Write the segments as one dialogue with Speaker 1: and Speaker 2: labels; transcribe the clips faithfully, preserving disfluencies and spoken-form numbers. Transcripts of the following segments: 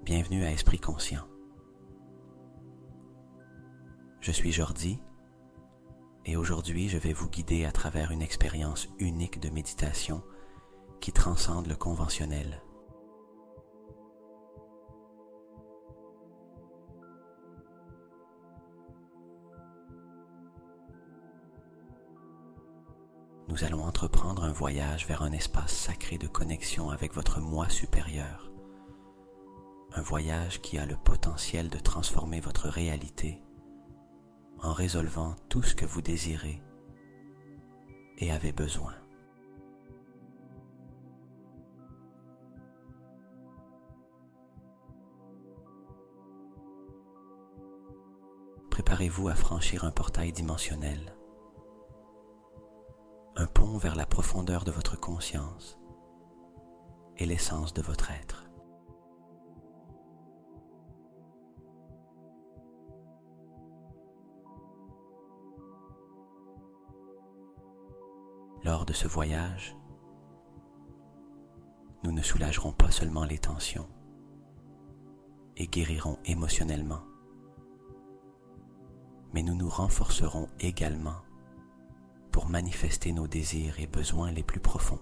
Speaker 1: Bienvenue à Esprit Conscient. Je suis Jordi et aujourd'hui je vais vous guider à travers une expérience unique de méditation qui transcende le conventionnel. Nous allons entreprendre un voyage vers un espace sacré de connexion avec votre moi supérieur. Un voyage qui a le potentiel de transformer votre réalité en résolvant tout ce que vous désirez et avez besoin. Préparez-vous à franchir un portail dimensionnel, un pont vers la profondeur de votre conscience et l'essence de votre être. Lors de ce voyage, nous ne soulagerons pas seulement les tensions et guérirons émotionnellement, mais nous nous renforcerons également pour manifester nos désirs et besoins les plus profonds.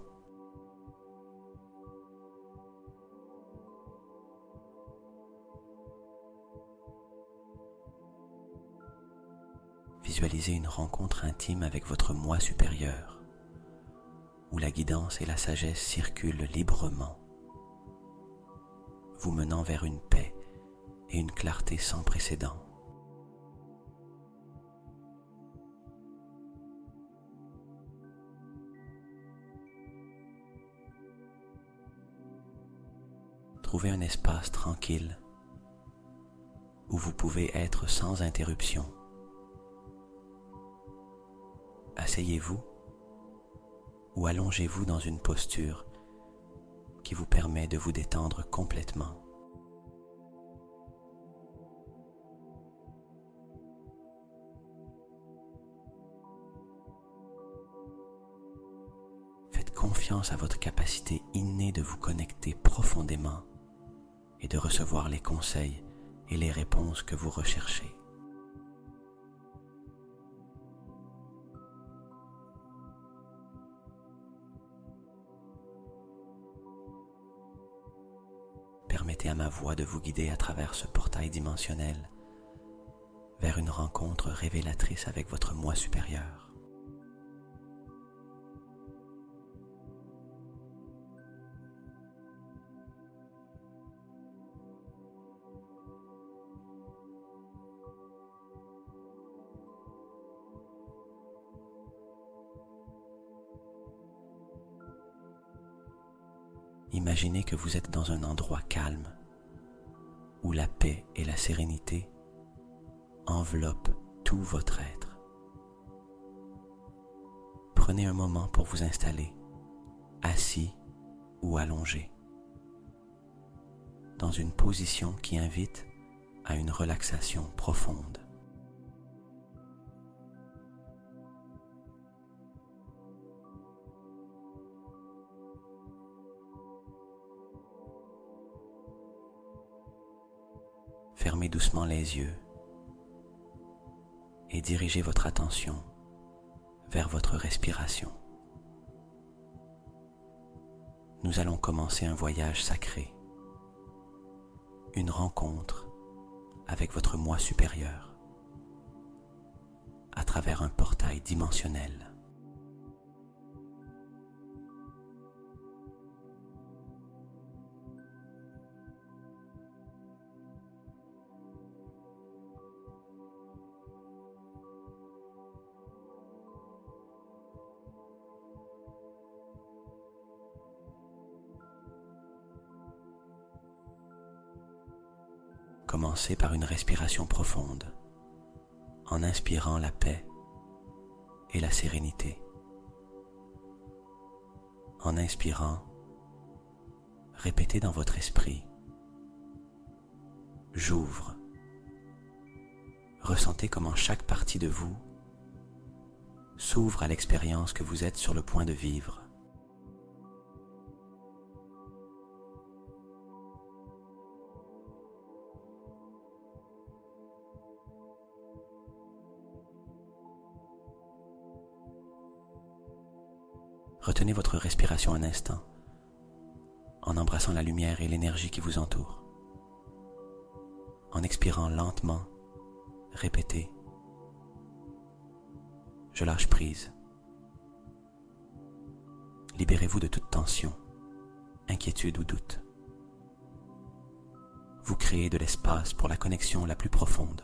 Speaker 1: Visualisez une rencontre intime avec votre moi supérieur, où la guidance et la sagesse circulent librement, vous menant vers une paix et une clarté sans précédent. Trouvez un espace tranquille où vous pouvez être sans interruption. Asseyez-vous ou allongez-vous dans une posture qui vous permet de vous détendre complètement. Faites confiance à votre capacité innée de vous connecter profondément et de recevoir les conseils et les réponses que vous recherchez. Permettez à ma voix de vous guider à travers ce portail dimensionnel vers une rencontre révélatrice avec votre moi supérieur. Imaginez que vous êtes dans un endroit calme, où la paix et la sérénité enveloppent tout votre être. Prenez un moment pour vous installer, assis ou allongé, dans une position qui invite à une relaxation profonde. Fermez doucement les yeux et dirigez votre attention vers votre respiration. Nous allons commencer un voyage sacré, une rencontre avec votre moi supérieur à travers un portail dimensionnel. Commencez par une respiration profonde, en inspirant la paix et la sérénité. En inspirant, répétez dans votre esprit « J'ouvre ». Ressentez comment chaque partie de vous s'ouvre à l'expérience que vous êtes sur le point de vivre. Retenez votre respiration un instant en embrassant la lumière et l'énergie qui vous entoure. En expirant lentement, répétez « Je lâche prise ». Libérez-vous de toute tension, inquiétude ou doute. Vous créez de l'espace pour la connexion la plus profonde.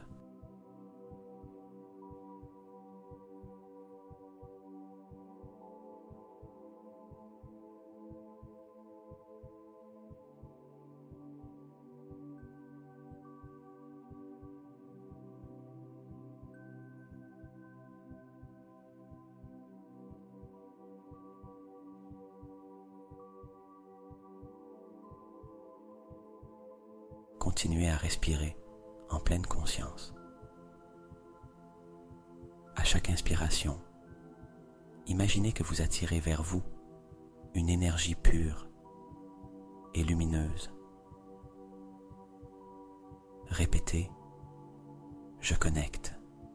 Speaker 1: Continuez à respirer en pleine conscience. À chaque inspiration, imaginez que vous attirez vers vous une énergie pure et lumineuse. Répétez « Je connecte ».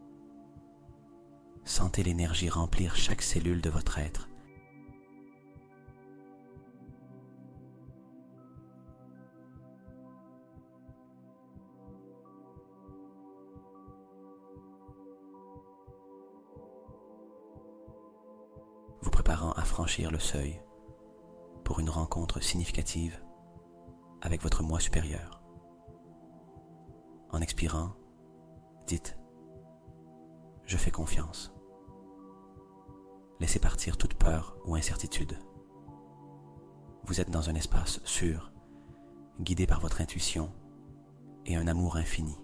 Speaker 1: Sentez l'énergie remplir chaque cellule de votre être. Vous préparant à franchir le seuil pour une rencontre significative avec votre moi supérieur. En expirant, dites « Je fais confiance ». Laissez partir toute peur ou incertitude. Vous êtes dans un espace sûr, guidé par votre intuition et un amour infini.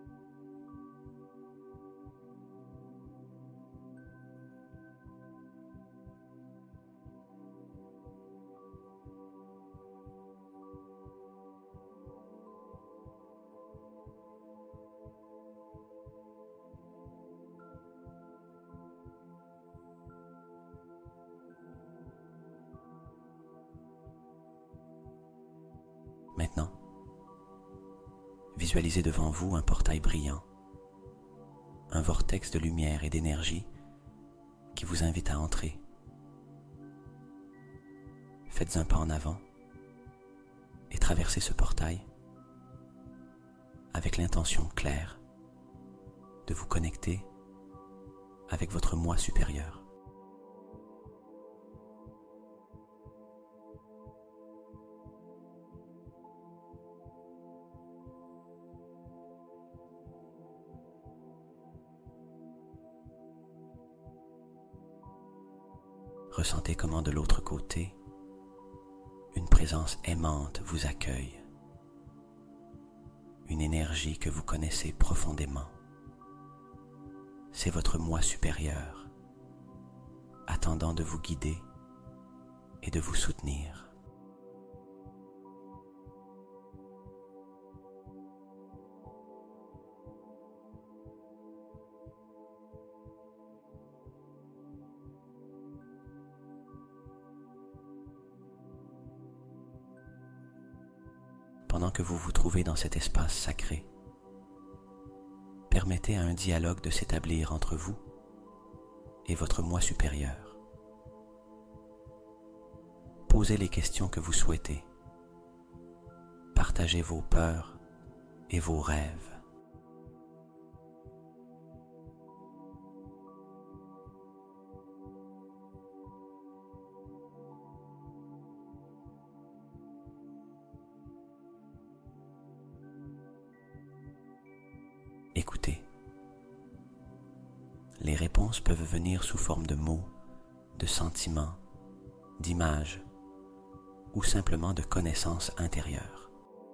Speaker 1: Maintenant, visualisez devant vous un portail brillant, un vortex de lumière et d'énergie qui vous invite à entrer. Faites un pas en avant et traversez ce portail avec l'intention claire de vous connecter avec votre moi supérieur. Ressentez comment de l'autre côté, une présence aimante vous accueille, une énergie que vous connaissez profondément. C'est votre moi supérieur, attendant de vous guider et de vous soutenir. Pendant que vous vous trouvez dans cet espace sacré, permettez à un dialogue de s'établir entre vous et votre moi supérieur. Posez les questions que vous souhaitez. Partagez vos peurs et vos rêves. Écoutez. Les réponses peuvent venir sous forme de mots, de sentiments, d'images ou simplement de connaissances intérieures.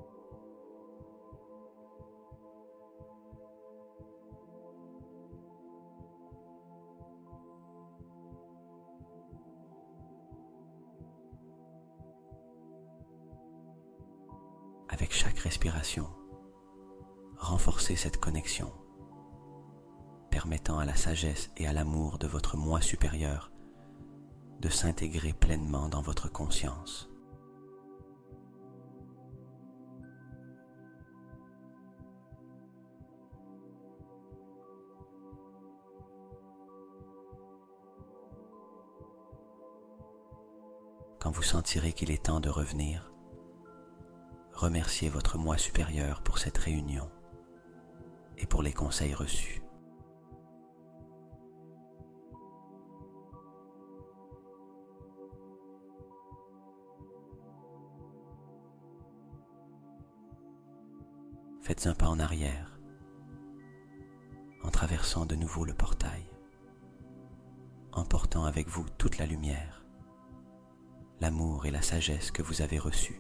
Speaker 1: Avec chaque respiration, renforcez cette connexion, permettant à la sagesse et à l'amour de votre moi supérieur de s'intégrer pleinement dans votre conscience. Quand vous sentirez qu'il est temps de revenir, remerciez votre moi supérieur pour cette réunion et pour les conseils reçus. Faites un pas en arrière, en traversant de nouveau le portail, emportant avec vous toute la lumière, l'amour et la sagesse que vous avez reçus.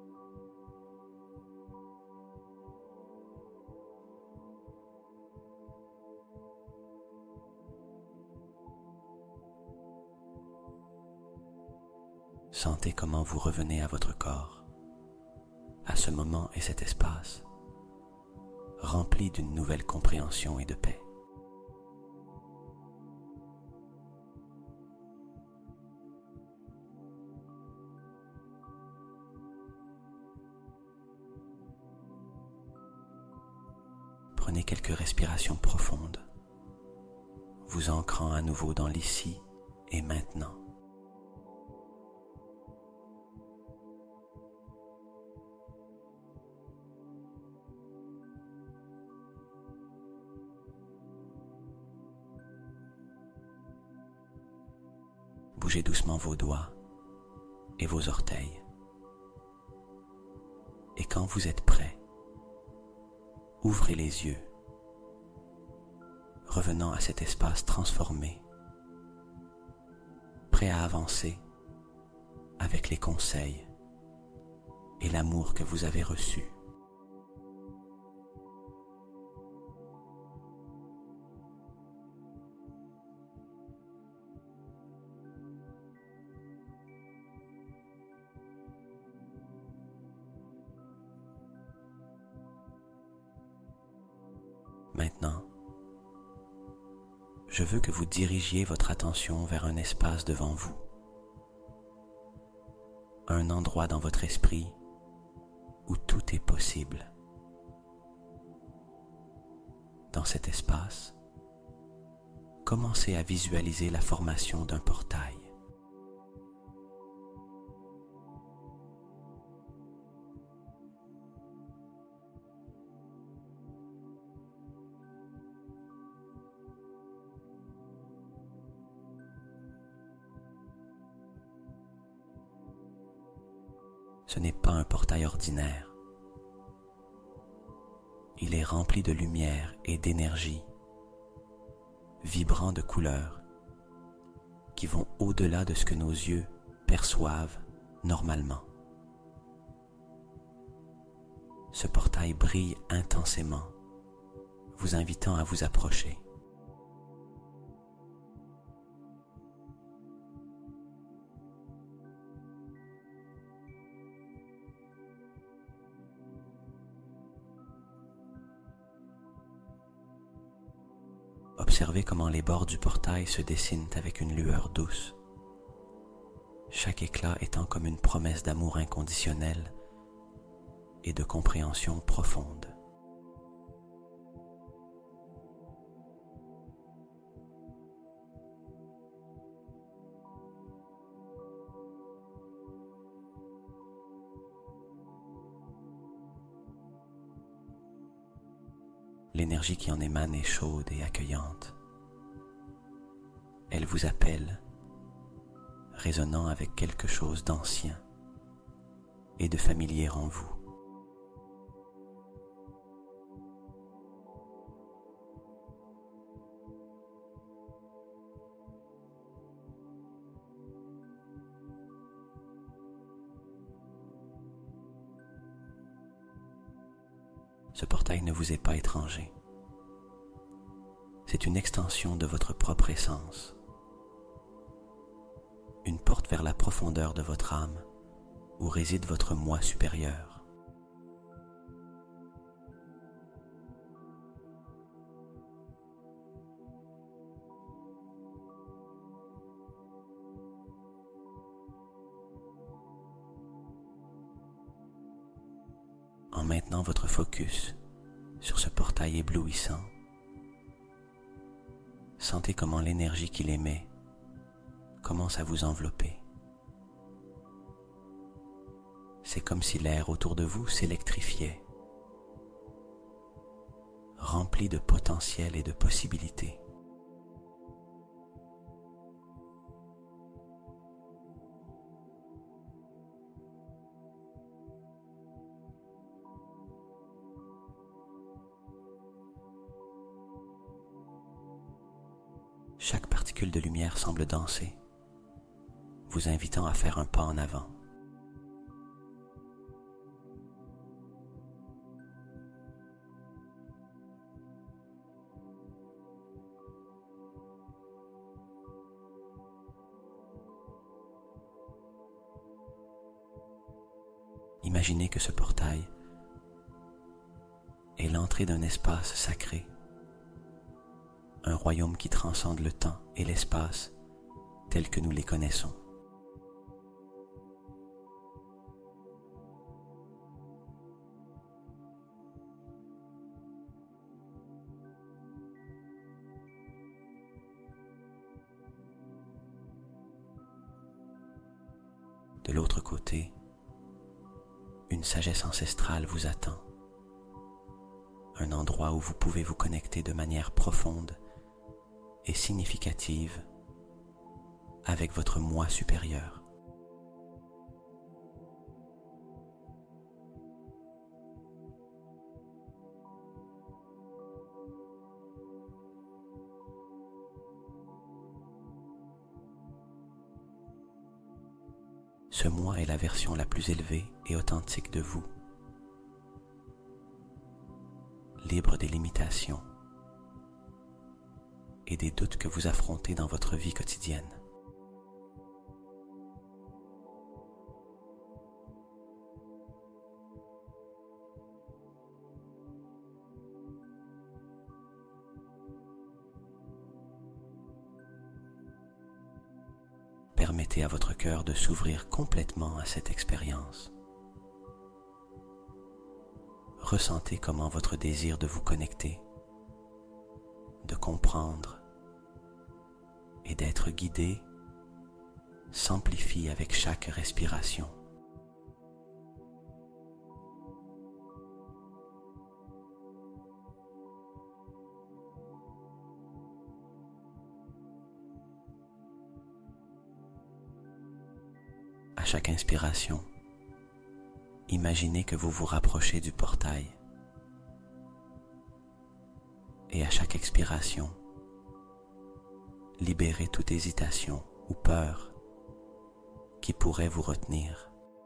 Speaker 1: Sentez comment vous revenez à votre corps, à ce moment et cet espace, rempli d'une nouvelle compréhension et de paix. Prenez quelques respirations profondes, vous ancrant à nouveau dans l'ici et maintenant. Bougez doucement vos doigts et vos orteils. Et quand vous êtes prêt, ouvrez les yeux, revenant à cet espace transformé, prêt à avancer avec les conseils et l'amour que vous avez reçus. Maintenant, je veux que vous dirigiez votre attention vers un espace devant vous, un endroit dans votre esprit où tout est possible. Dans cet espace, commencez à visualiser la formation d'un portail. Ce n'est pas un portail ordinaire. Il est rempli de lumière et d'énergie, vibrant de couleurs qui vont au-delà de ce que nos yeux perçoivent normalement. Ce portail brille intensément, vous invitant à vous approcher. Observez comment les bords du portail se dessinent avec une lueur douce, chaque éclat étant comme une promesse d'amour inconditionnel et de compréhension profonde. L'énergie qui en émane est chaude et accueillante. Elle vous appelle, résonnant avec quelque chose d'ancien et de familier en vous. Ce portail ne vous est pas étranger. C'est une extension de votre propre essence, une porte vers la profondeur de votre âme où réside votre moi supérieur. En maintenant votre focus sur ce portail éblouissant, sentez comment l'énergie qu'il émet commence à vous envelopper, C'est comme si l'air autour de vous s'électrifiait, rempli de potentiel et de possibilités. Chaque particule de lumière semble danser, vous invitant à faire un pas en avant. Imaginez que ce portail est l'entrée d'un espace sacré, un royaume qui transcende le temps et l'espace tels que nous les connaissons. De l'autre côté, une sagesse ancestrale vous attend, un endroit où vous pouvez vous connecter de manière profonde et significative avec votre moi supérieur. Ce moi est la version la plus élevée et authentique de vous, libre des limitations et des doutes que vous affrontez dans votre vie quotidienne. Permettez à votre cœur de s'ouvrir complètement à cette expérience. Ressentez comment votre désir de vous connecter, de comprendre et d'être guidé s'amplifie avec chaque respiration. À chaque inspiration, imaginez que vous vous rapprochez du portail. Et à chaque expiration, libérez toute hésitation ou peur qui pourrait vous retenir.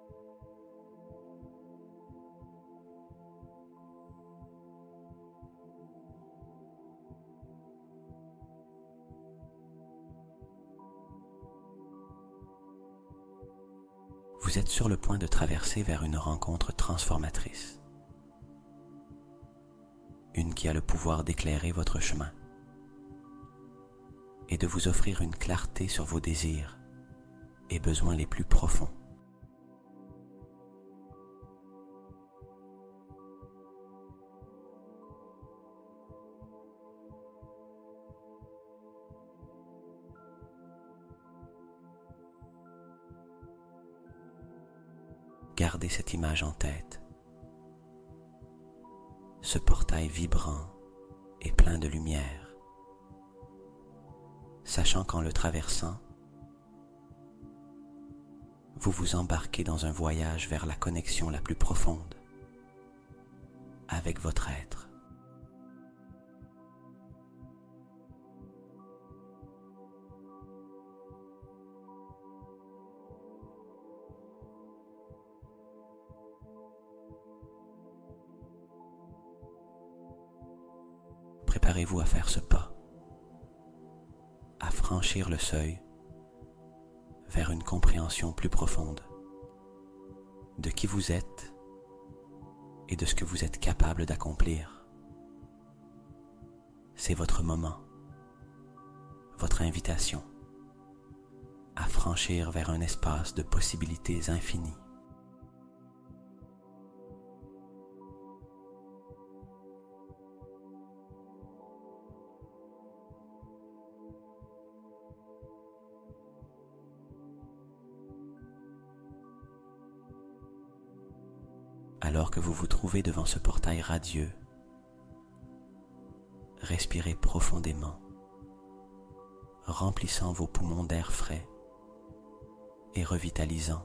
Speaker 1: Vous êtes sur le point de traverser vers une rencontre transformatrice. Une qui a le pouvoir d'éclairer votre chemin et de vous offrir une clarté sur vos désirs et besoins les plus profonds. Gardez cette image en tête. Ce portail vibrant et plein de lumière, sachant qu'en le traversant, vous vous embarquez dans un voyage vers la connexion la plus profonde avec votre être. Préparez-vous à faire ce pas, à franchir le seuil vers une compréhension plus profonde de qui vous êtes et de ce que vous êtes capable d'accomplir. C'est votre moment, votre invitation à franchir vers un espace de possibilités infinies. Alors que vous vous trouvez devant ce portail radieux, respirez profondément, remplissant vos poumons d'air frais et revitalisant.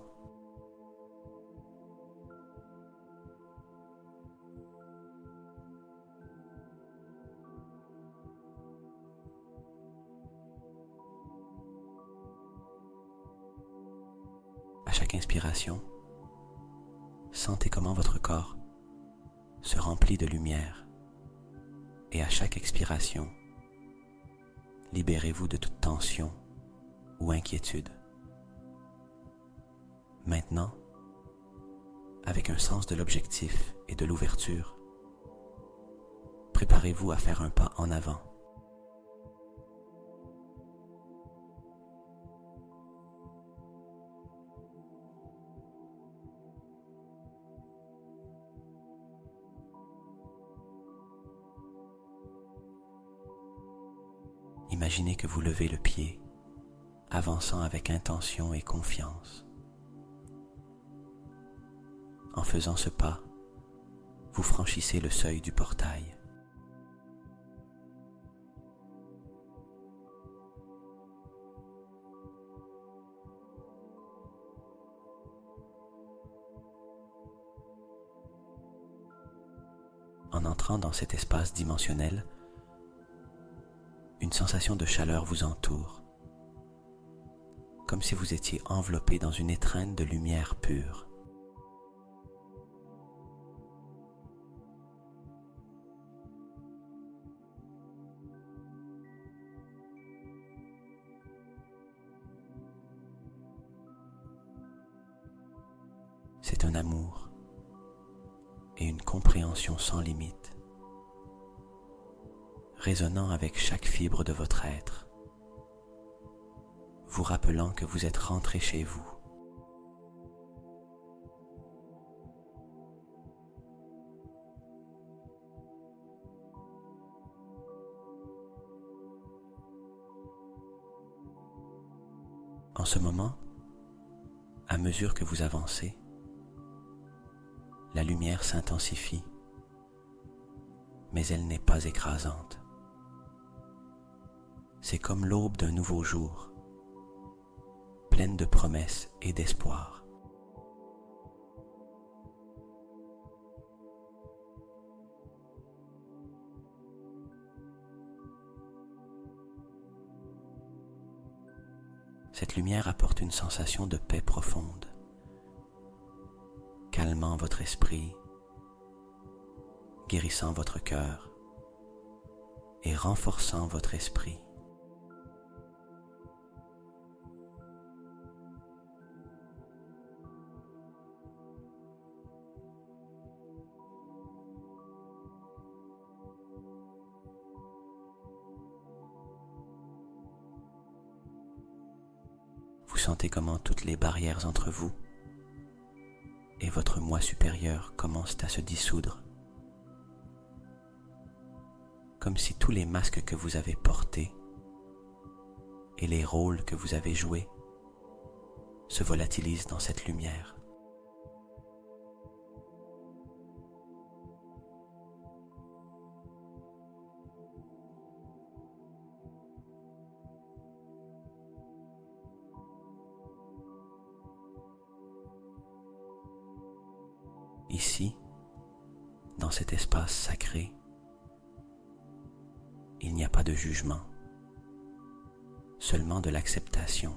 Speaker 1: À chaque inspiration, sentez comment votre corps se remplit de lumière et à chaque expiration, libérez-vous de toute tension ou inquiétude. Maintenant, avec un sens de l'objectif et de l'ouverture, préparez-vous à faire un pas en avant. Imaginez que vous levez le pied, avançant avec intention et confiance. En faisant ce pas, vous franchissez le seuil du portail. En entrant dans cet espace dimensionnel, une sensation de chaleur vous entoure, comme si vous étiez enveloppé dans une étreinte de lumière pure. C'est un amour et une compréhension sans limite, résonnant avec chaque fibre de votre être, vous rappelant que vous êtes rentré chez vous. En ce moment, à mesure que vous avancez, la lumière s'intensifie, mais elle n'est pas écrasante. C'est comme l'aube d'un nouveau jour, pleine de promesses et d'espoir. Cette lumière apporte une sensation de paix profonde, calmant votre esprit, guérissant votre cœur et renforçant votre esprit. Vous sentez comment toutes les barrières entre vous et votre moi supérieur commencent à se dissoudre, comme si tous les masques que vous avez portés et les rôles que vous avez joués se volatilisent dans cette lumière. Ici, dans cet espace sacré, il n'y a pas de jugement, seulement de l'acceptation.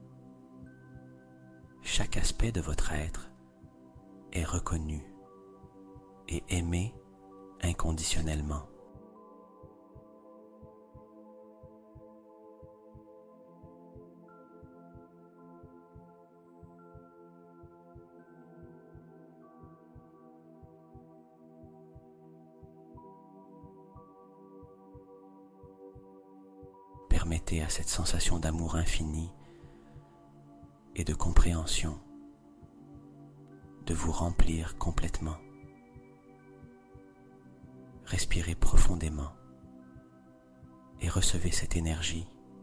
Speaker 1: Chaque aspect de votre être est reconnu et aimé inconditionnellement. Permettez à cette sensation d'amour infini et de compréhension de vous remplir complètement. Respirez profondément et recevez cette énergie.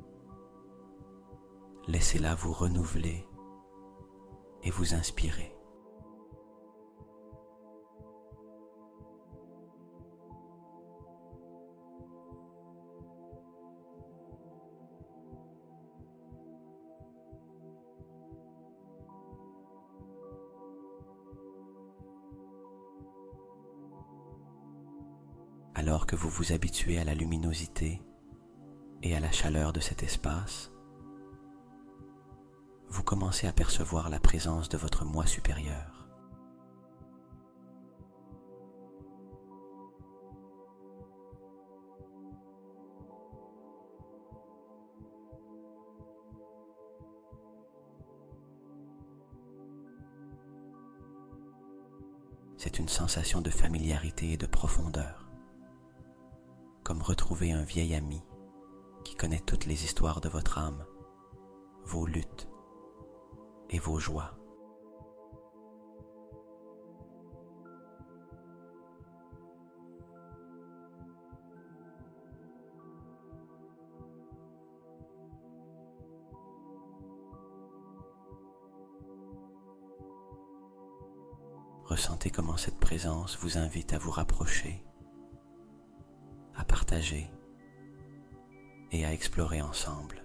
Speaker 1: Laissez-la vous renouveler et vous inspirer. Alors que vous vous habituez à la luminosité et à la chaleur de cet espace, vous commencez à percevoir la présence de votre moi supérieur. C'est une sensation de familiarité et de profondeur, comme retrouver un vieil ami qui connaît toutes les histoires de votre âme, vos luttes et vos joies. Ressentez comment cette présence vous invite à vous rapprocher, à partager et à explorer ensemble.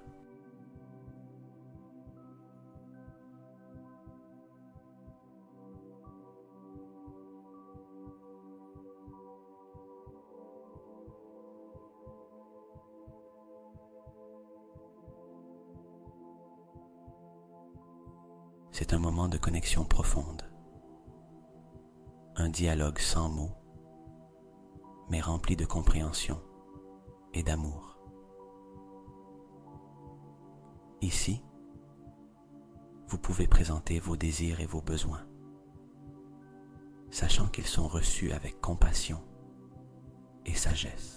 Speaker 1: C'est un moment de connexion profonde, un dialogue sans mots, mais rempli de compréhension et d'amour. Ici, vous pouvez présenter vos désirs et vos besoins, sachant qu'ils sont reçus avec compassion et sagesse.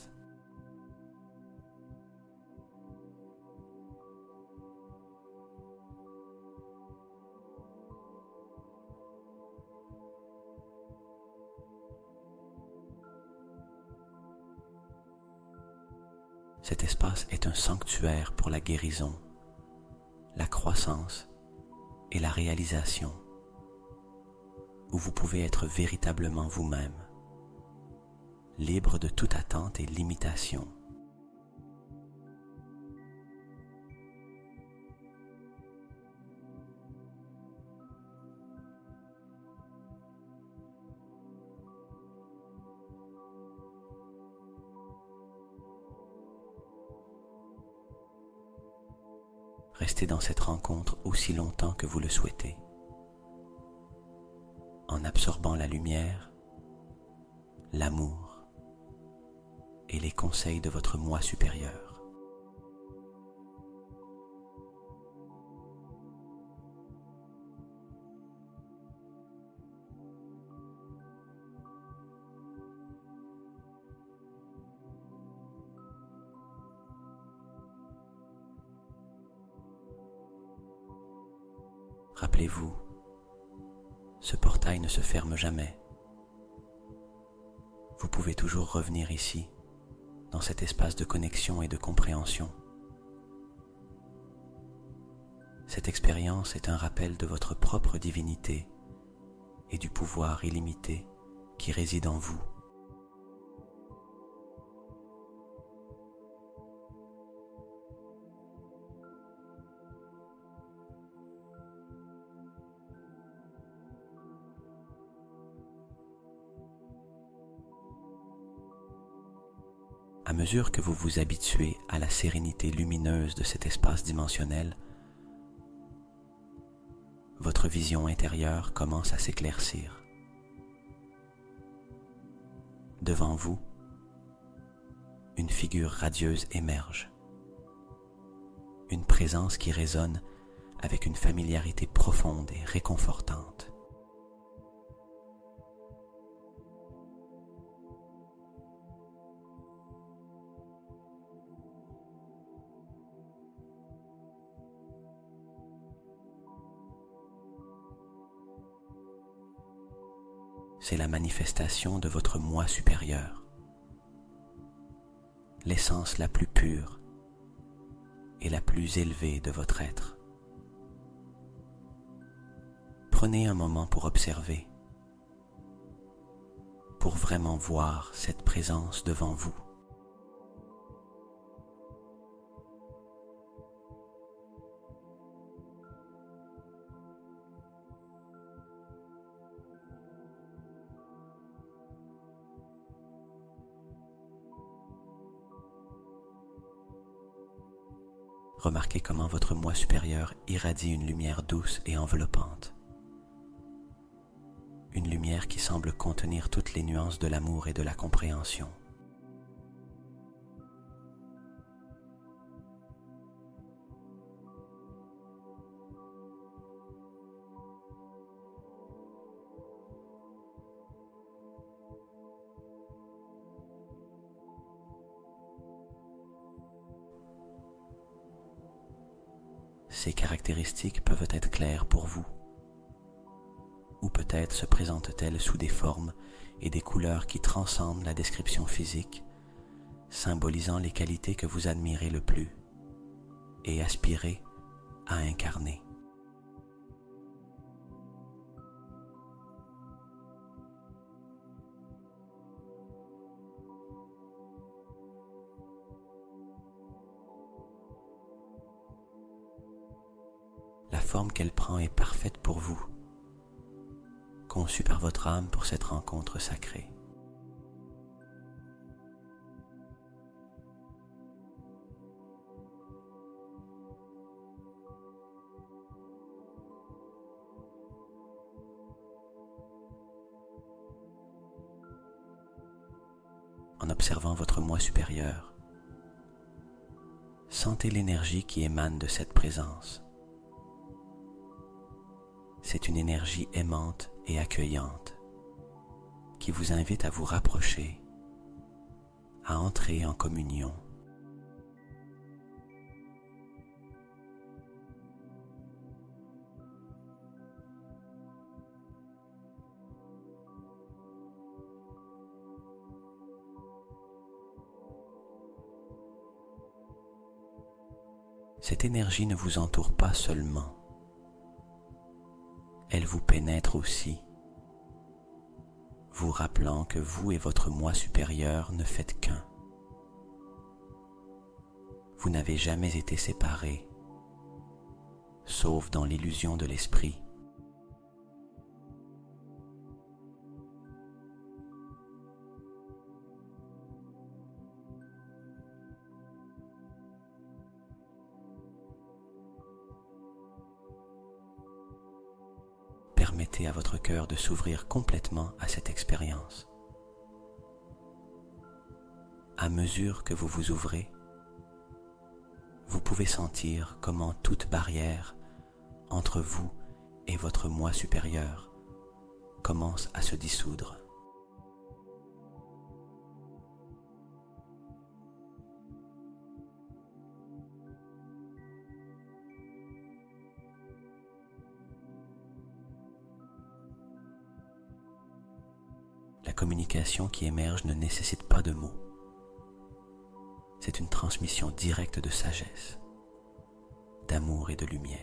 Speaker 1: Cet espace est un sanctuaire pour la guérison, la croissance et la réalisation, où vous pouvez être véritablement vous-même, libre de toute attente et limitation. Restez dans cette rencontre aussi longtemps que vous le souhaitez, en absorbant la lumière, l'amour et les conseils de votre moi supérieur. Rappelez-vous, ce portail ne se ferme jamais. Vous pouvez toujours revenir ici, dans cet espace de connexion et de compréhension. Cette expérience est un rappel de votre propre divinité et du pouvoir illimité qui réside en vous. À mesure que vous vous habituez à la sérénité lumineuse de cet espace dimensionnel, votre vision intérieure commence à s'éclaircir. Devant vous, une figure radieuse émerge, une présence qui résonne avec une familiarité profonde et réconfortante. C'est la manifestation de votre moi supérieur, l'essence la plus pure et la plus élevée de votre être. Prenez un moment pour observer, pour vraiment voir cette présence devant vous. Remarquez comment votre moi supérieur irradie une lumière douce et enveloppante. Une lumière qui semble contenir toutes les nuances de l'amour et de la compréhension. Ces caractéristiques peuvent être claires pour vous, ou peut-être se présentent-elles sous des formes et des couleurs qui transcendent la description physique, symbolisant les qualités que vous admirez le plus et aspirez à incarner. La forme qu'elle prend est parfaite pour vous, conçue par votre âme pour cette rencontre sacrée. En observant votre moi supérieur, sentez l'énergie qui émane de cette présence. C'est une énergie aimante et accueillante qui vous invite à vous rapprocher, à entrer en communion. Cette énergie ne vous entoure pas seulement. Elle vous pénètre aussi, vous rappelant que vous et votre moi supérieur ne faites qu'un. Vous n'avez jamais été séparés, sauf dans l'illusion de l'esprit. Permettez à votre cœur de s'ouvrir complètement à cette expérience. À mesure que vous vous ouvrez, vous pouvez sentir comment toute barrière entre vous et votre moi supérieur commence à se dissoudre. La communication qui émerge ne nécessite pas de mots. C'est une transmission directe de sagesse, d'amour et de lumière.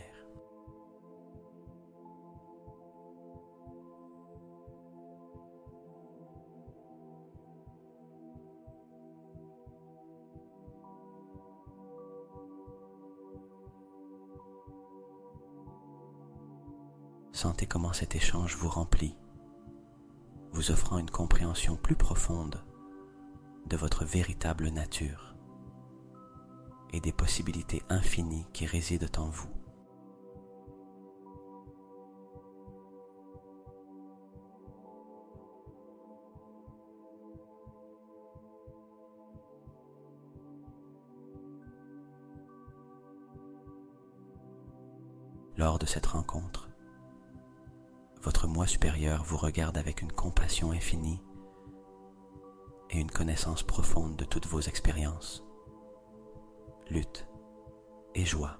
Speaker 1: Sentez comment cet échange vous remplit, vous offrant une compréhension plus profonde de votre véritable nature et des possibilités infinies qui résident en vous. Lors de cette rencontre, votre moi supérieur vous regarde avec une compassion infinie et une connaissance profonde de toutes vos expériences, lutte et joie.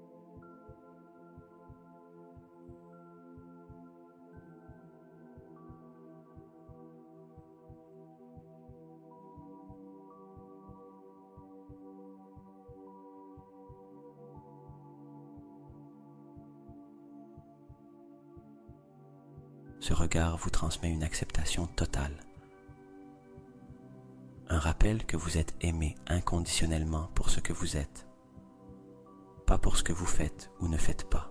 Speaker 1: Ce regard vous transmet une acceptation totale, un rappel que vous êtes aimé inconditionnellement pour ce que vous êtes, pas pour ce que vous faites ou ne faites pas.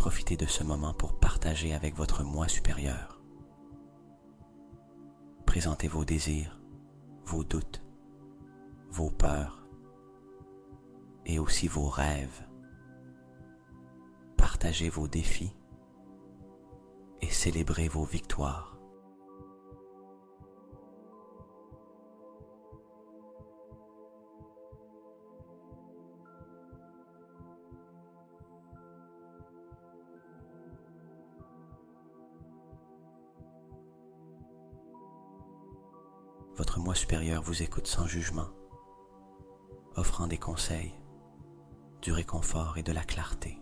Speaker 1: profitez de ce moment pour partager avec votre moi supérieur. Présentez vos désirs, vos doutes, vos peurs et aussi vos rêves. Partagez vos défis et célébrez vos victoires. Votre moi supérieur vous écoute sans jugement, offrant des conseils, du réconfort et de la clarté.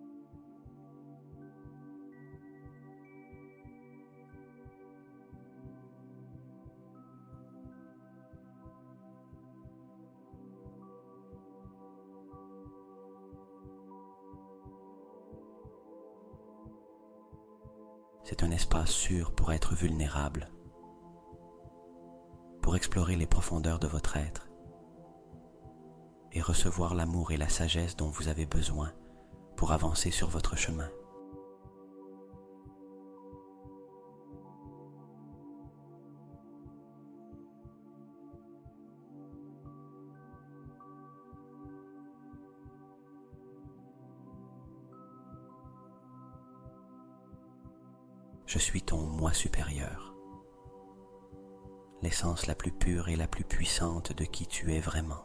Speaker 1: C'est un espace sûr pour être vulnérable, pour explorer les profondeurs de votre être et recevoir l'amour et la sagesse dont vous avez besoin pour avancer sur votre chemin. Je suis ton moi supérieur, l'essence la plus pure et la plus puissante de qui tu es vraiment.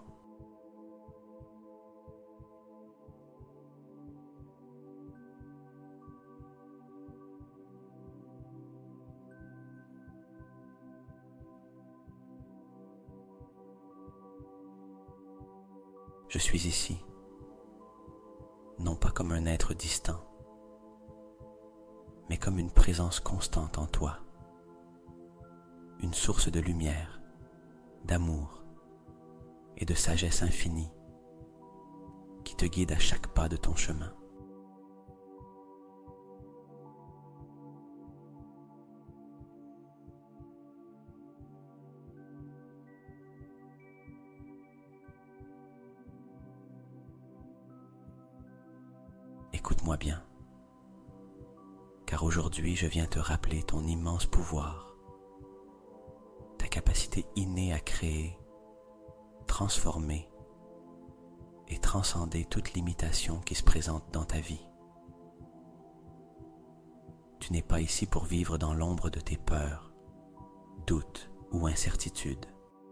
Speaker 1: Je suis ici, non pas comme un être distant, mais comme une présence constante en toi, une source de lumière, d'amour et de sagesse infinie qui te guide à chaque pas de ton chemin. Écoute-moi bien, car aujourd'hui je viens te rappeler ton immense pouvoir, ta capacité innée à créer, transformer et transcender toute limitation qui se présente dans ta vie. Tu n'es pas ici pour vivre dans l'ombre de tes peurs, doutes ou incertitudes.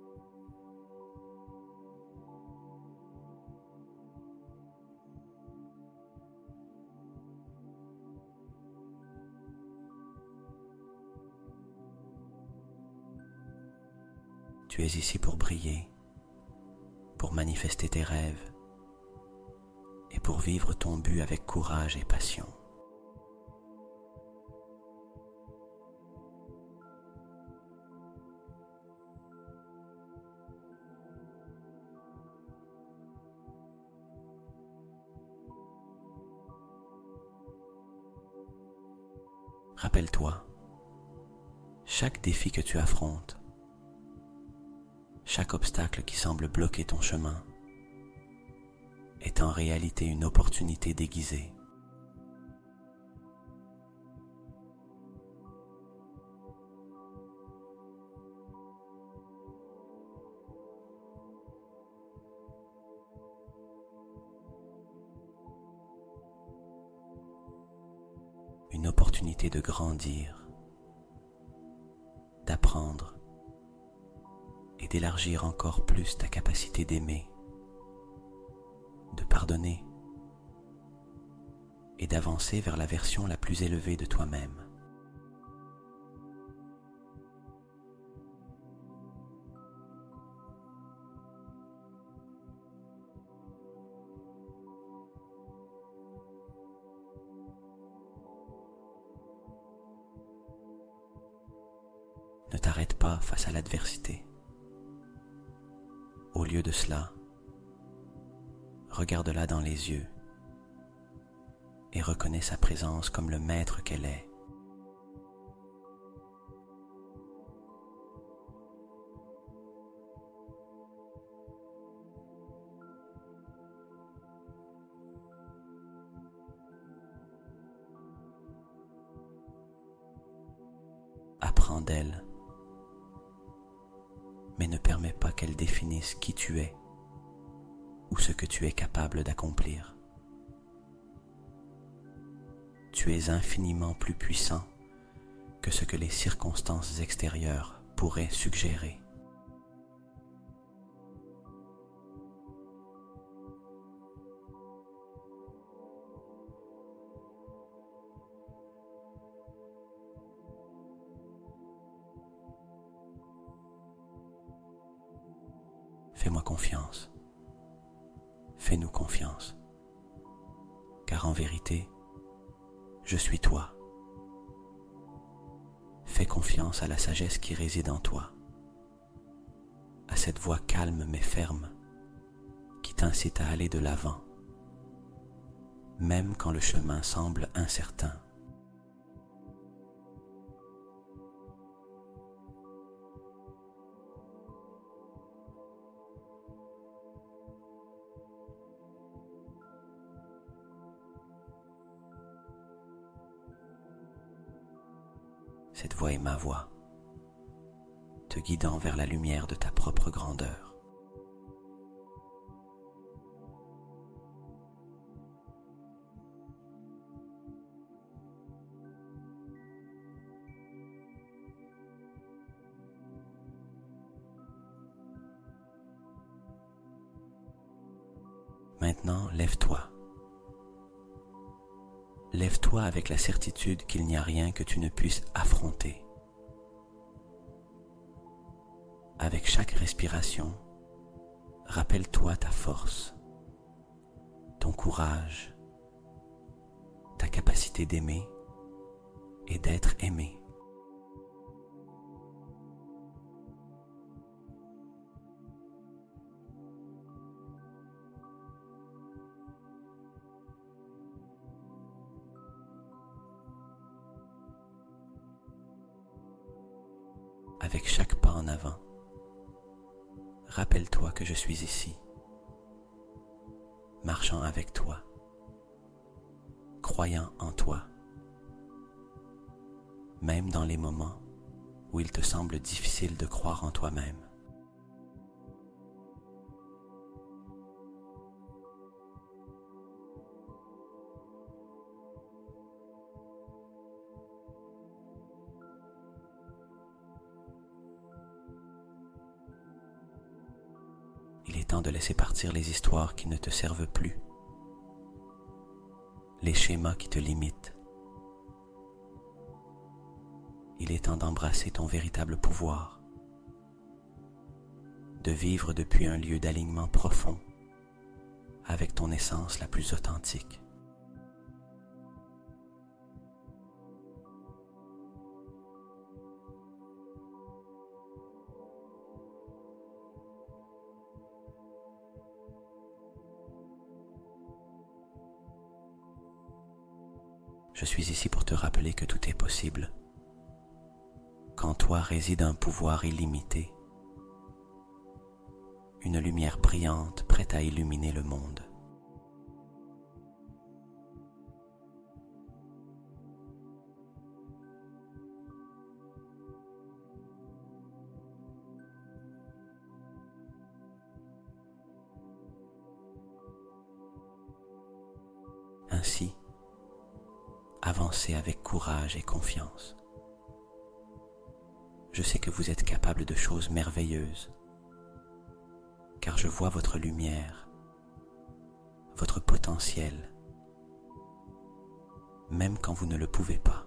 Speaker 1: Tu es ici pour briller, pour manifester tes rêves et pour vivre ton but avec courage et passion. Rappelle-toi, chaque défi que tu affrontes, chaque obstacle qui semble bloquer ton chemin est en réalité une opportunité déguisée. Une opportunité de grandir, d'apprendre et d'élargir encore plus ta capacité d'aimer, de pardonner et d'avancer vers la version la plus élevée de toi-même. Ne t'arrête pas face à l'adversité. Au lieu de cela, regarde-la dans les yeux et reconnais sa présence comme le maître qu'elle est. d'elle, mais ne permets pas qu'elle définisse qui tu es ou ce que tu es capable d'accomplir. Tu es infiniment plus puissant que ce que les circonstances extérieures pourraient suggérer. Fais-moi confiance. Fais-nous confiance. Car en vérité, je suis toi. Fais confiance à la sagesse qui réside en toi, à cette voix calme mais ferme qui t'incite à aller de l'avant, même quand le chemin semble incertain. Cette voix est ma voix, te guidant vers la lumière de ta propre grandeur. Maintenant, lève-toi. Lève-toi avec la certitude qu'il n'y a rien que tu ne puisses affronter. Avec chaque respiration, rappelle-toi ta force, ton courage, ta capacité d'aimer et d'être aimé. Avec chaque pas en avant, rappelle-toi que je suis ici, marchant avec toi, croyant en toi, même dans les moments où il te semble difficile de croire en toi-même. Il est temps de laisser partir les histoires qui ne te servent plus, les schémas qui te limitent. Il est temps d'embrasser ton véritable pouvoir, de vivre depuis un lieu d'alignement profond avec ton essence la plus authentique. Je suis ici pour te rappeler que tout est possible, qu'en toi réside un pouvoir illimité, une lumière brillante prête à illuminer le monde. Ainsi, avancez avec courage et confiance. Je sais que vous êtes capable de choses merveilleuses, car je vois votre lumière, votre potentiel, même quand vous ne le pouvez pas.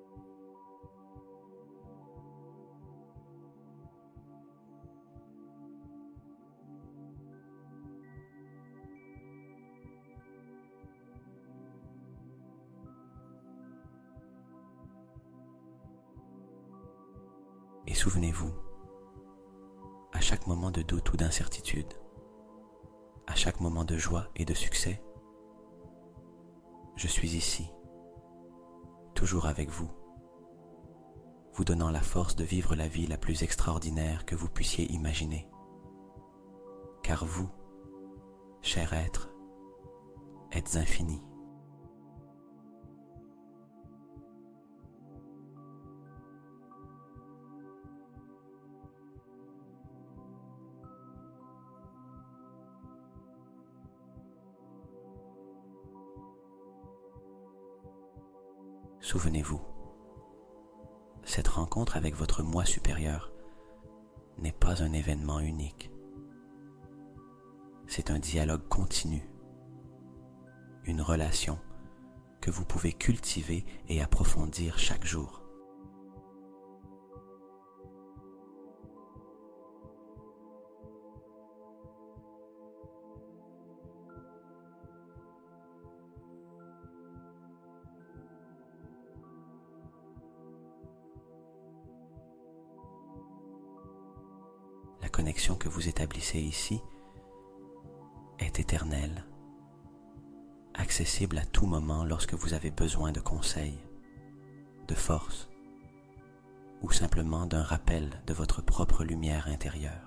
Speaker 1: Et souvenez-vous, à chaque moment de doute ou d'incertitude, à chaque moment de joie et de succès, je suis ici, toujours avec vous, vous donnant la force de vivre la vie la plus extraordinaire que vous puissiez imaginer. Car vous, cher être, êtes infini. Souvenez-vous, cette rencontre avec votre moi supérieur n'est pas un événement unique. C'est un dialogue continu, une relation que vous pouvez cultiver et approfondir chaque jour. La connexion que vous établissez ici est éternelle, accessible à tout moment lorsque vous avez besoin de conseils, de force ou simplement d'un rappel de votre propre lumière intérieure.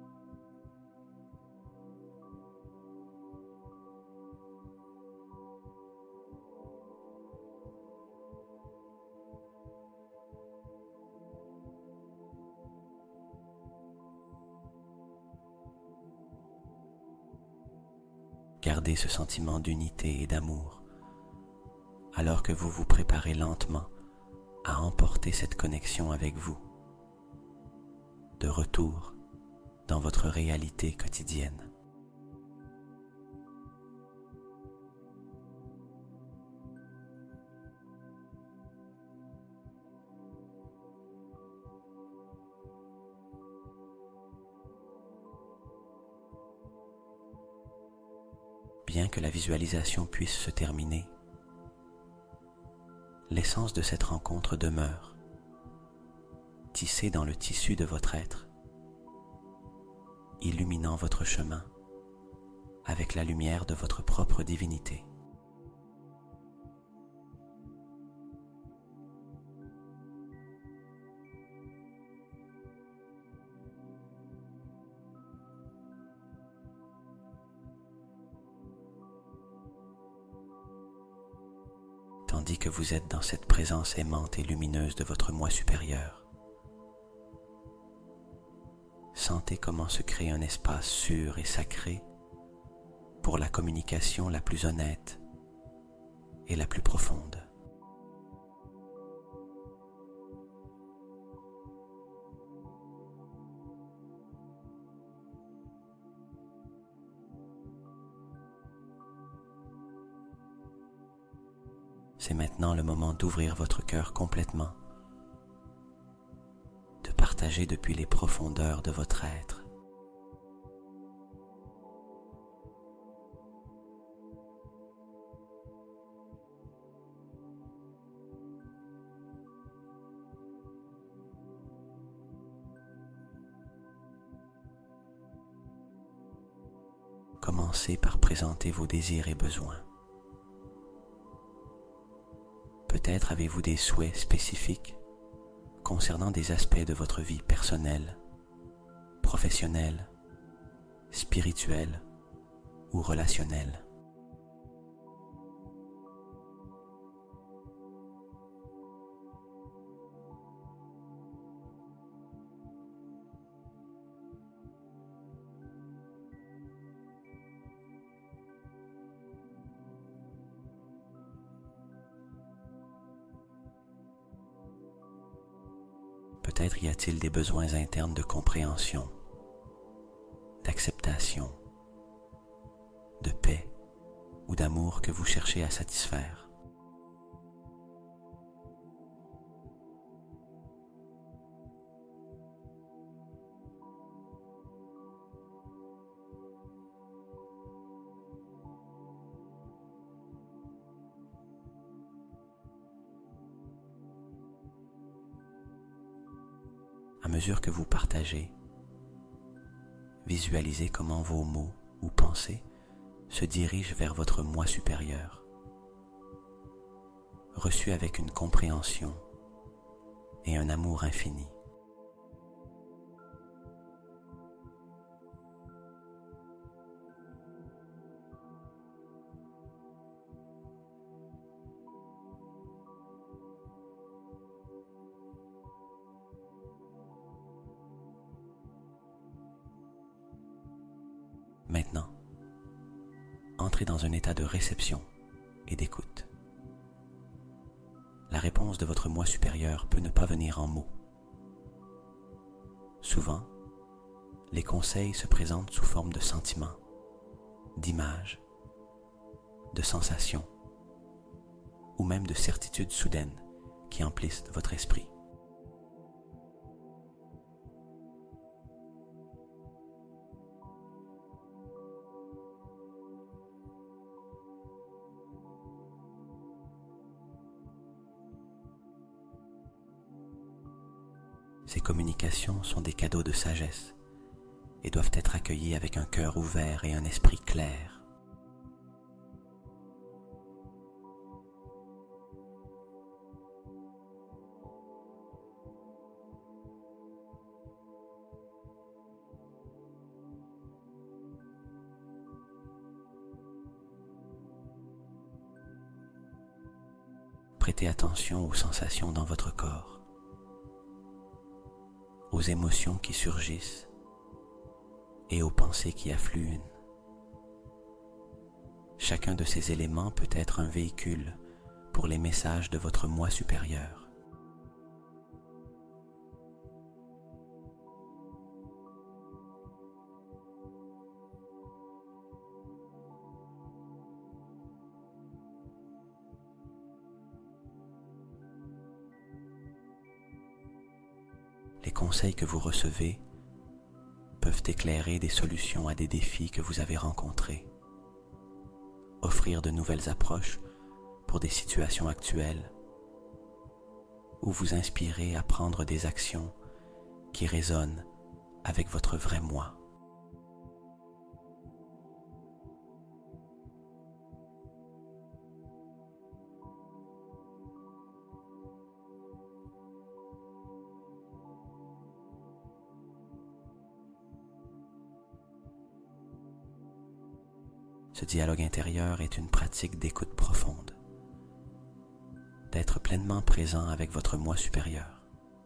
Speaker 1: Gardez ce sentiment d'unité et d'amour, alors que vous vous préparez lentement à emporter cette connexion avec vous, de retour dans votre réalité quotidienne. Bien que la visualisation puisse se terminer, l'essence de cette rencontre demeure, tissée dans le tissu de votre être, illuminant votre chemin avec la lumière de votre propre divinité. Tandis que vous êtes dans cette présence aimante et lumineuse de votre moi supérieur, sentez comment se crée un espace sûr et sacré pour la communication la plus honnête et la plus profonde. C'est maintenant le moment d'ouvrir votre cœur complètement, de partager depuis les profondeurs de votre être. Commencez par présenter vos désirs et besoins. Peut-être avez-vous des souhaits spécifiques concernant des aspects de votre vie personnelle, professionnelle, spirituelle ou relationnelle. Peut-être y a-t-il des besoins internes de compréhension, d'acceptation, de paix ou d'amour que vous cherchez à satisfaire. À mesure que vous partagez, visualisez comment vos mots ou pensées se dirigent vers votre moi supérieur, reçu avec une compréhension et un amour infini. Maintenant, entrez dans un état de réception et d'écoute. la réponse de votre moi supérieur peut ne pas venir en mots. Souvent, les conseils se présentent sous forme de sentiments, d'images, de sensations ou même de certitudes soudaines qui emplissent votre esprit. Ces communications sont des cadeaux de sagesse et doivent être accueillis avec un cœur ouvert et un esprit clair. Prêtez attention aux sensations dans votre corps, aux émotions qui surgissent et aux pensées qui affluent. Chacun de ces éléments peut être un véhicule pour les messages de votre moi supérieur. Les conseils que vous recevez peuvent éclairer des solutions à des défis que vous avez rencontrés, offrir de nouvelles approches pour des situations actuelles, ou vous inspirer à prendre des actions qui résonnent avec votre vrai moi. Ce dialogue intérieur est une pratique d'écoute profonde, d'être pleinement présent avec votre moi supérieur.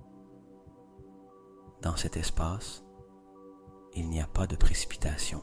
Speaker 1: Dans cet espace, il n'y a pas de précipitation.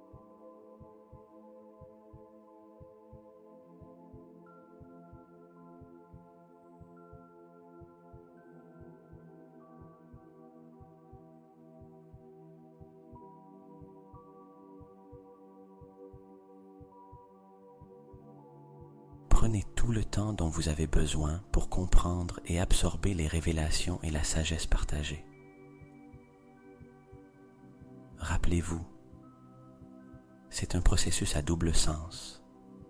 Speaker 1: Prenez tout le temps dont vous avez besoin pour comprendre et absorber les révélations et la sagesse partagée. Rappelez-vous, c'est un processus à double sens.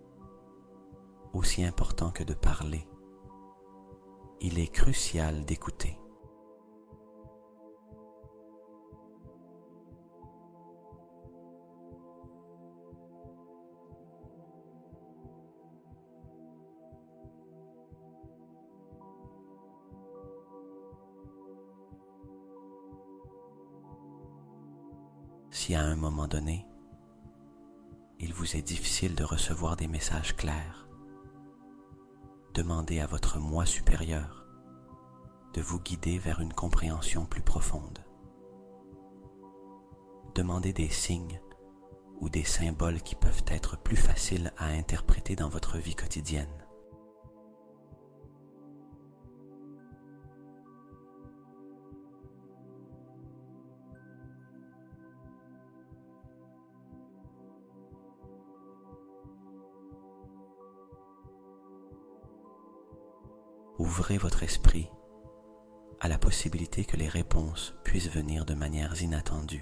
Speaker 1: Aussi important que de parler, il est crucial d'écouter. Si à un moment donné, il vous est difficile de recevoir des messages clairs, demandez à votre moi supérieur de vous guider vers une compréhension plus profonde. Demandez des signes ou des symboles qui peuvent être plus faciles à interpréter dans votre vie quotidienne. Ouvrez votre esprit à la possibilité que les réponses puissent venir de manières inattendues.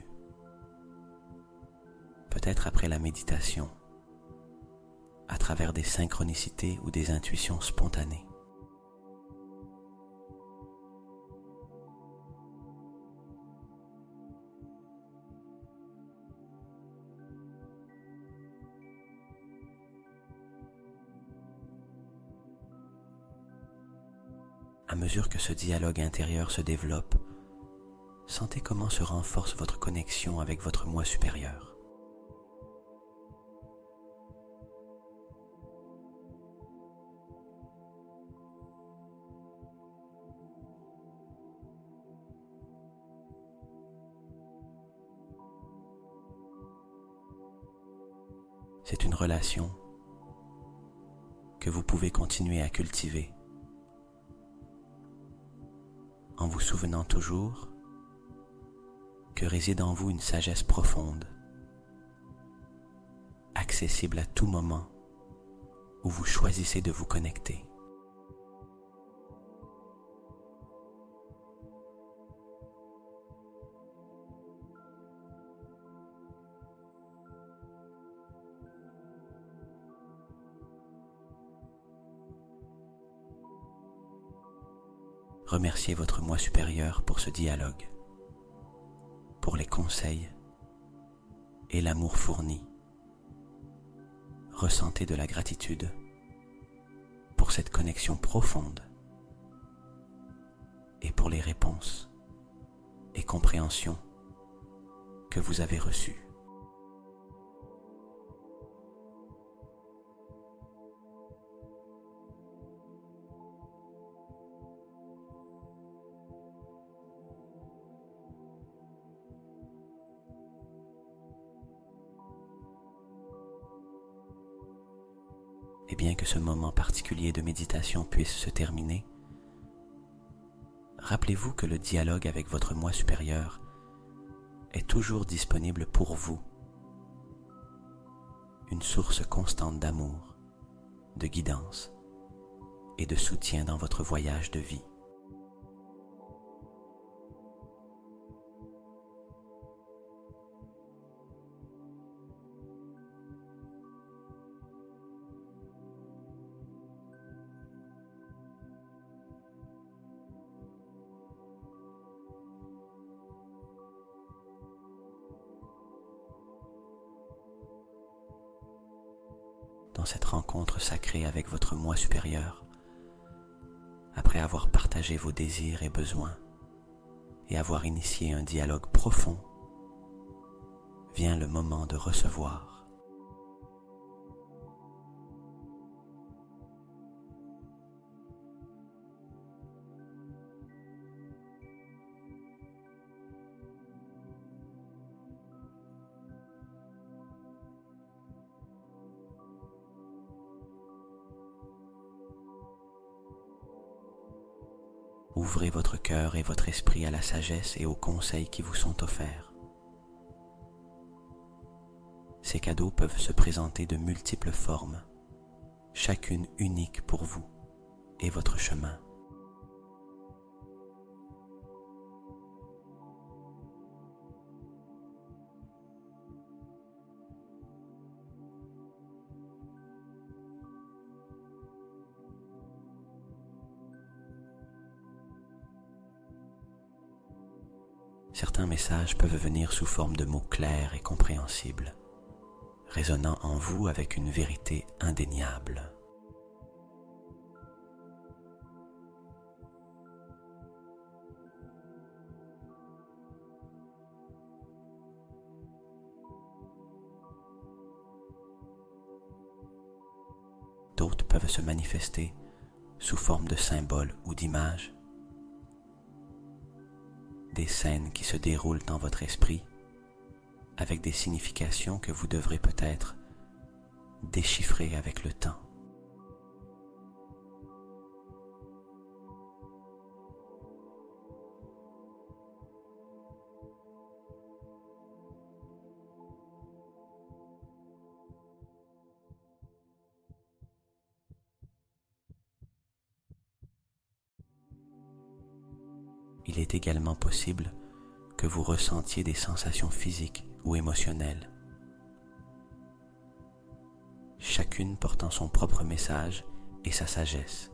Speaker 1: Peut-être après la méditation, à travers des synchronicités ou des intuitions spontanées. À mesure que ce dialogue intérieur se développe, sentez comment se renforce votre connexion avec votre moi supérieur. C'est une relation que vous pouvez continuer à cultiver en vous souvenant toujours que réside en vous une sagesse profonde, accessible à tout moment où vous choisissez de vous connecter. Remerciez votre moi supérieur pour ce dialogue, pour les conseils et l'amour fourni. Ressentez de la gratitude pour cette connexion profonde et pour les réponses et compréhensions que vous avez reçues. Et bien que ce moment particulier de méditation puisse se terminer, rappelez-vous que le dialogue avec votre moi supérieur est toujours disponible pour vous, une source constante d'amour, de guidance et de soutien dans votre voyage de vie. Dans cette rencontre sacrée avec votre moi supérieur, après avoir partagé vos désirs et besoins et avoir initié un dialogue profond, vient le moment de recevoir. Ouvrez votre cœur et votre esprit à la sagesse et aux conseils qui vous sont offerts. Ces cadeaux peuvent se présenter de multiples formes, chacune unique pour vous et votre chemin. Certains messages peuvent venir sous forme de mots clairs et compréhensibles, résonnant en vous avec une vérité indéniable. D'autres peuvent se manifester sous forme de symboles ou d'images, des scènes qui se déroulent dans votre esprit avec des significations que vous devrez peut-être déchiffrer avec le temps. Il est également possible que vous ressentiez des sensations physiques ou émotionnelles, chacune portant son propre message et sa sagesse.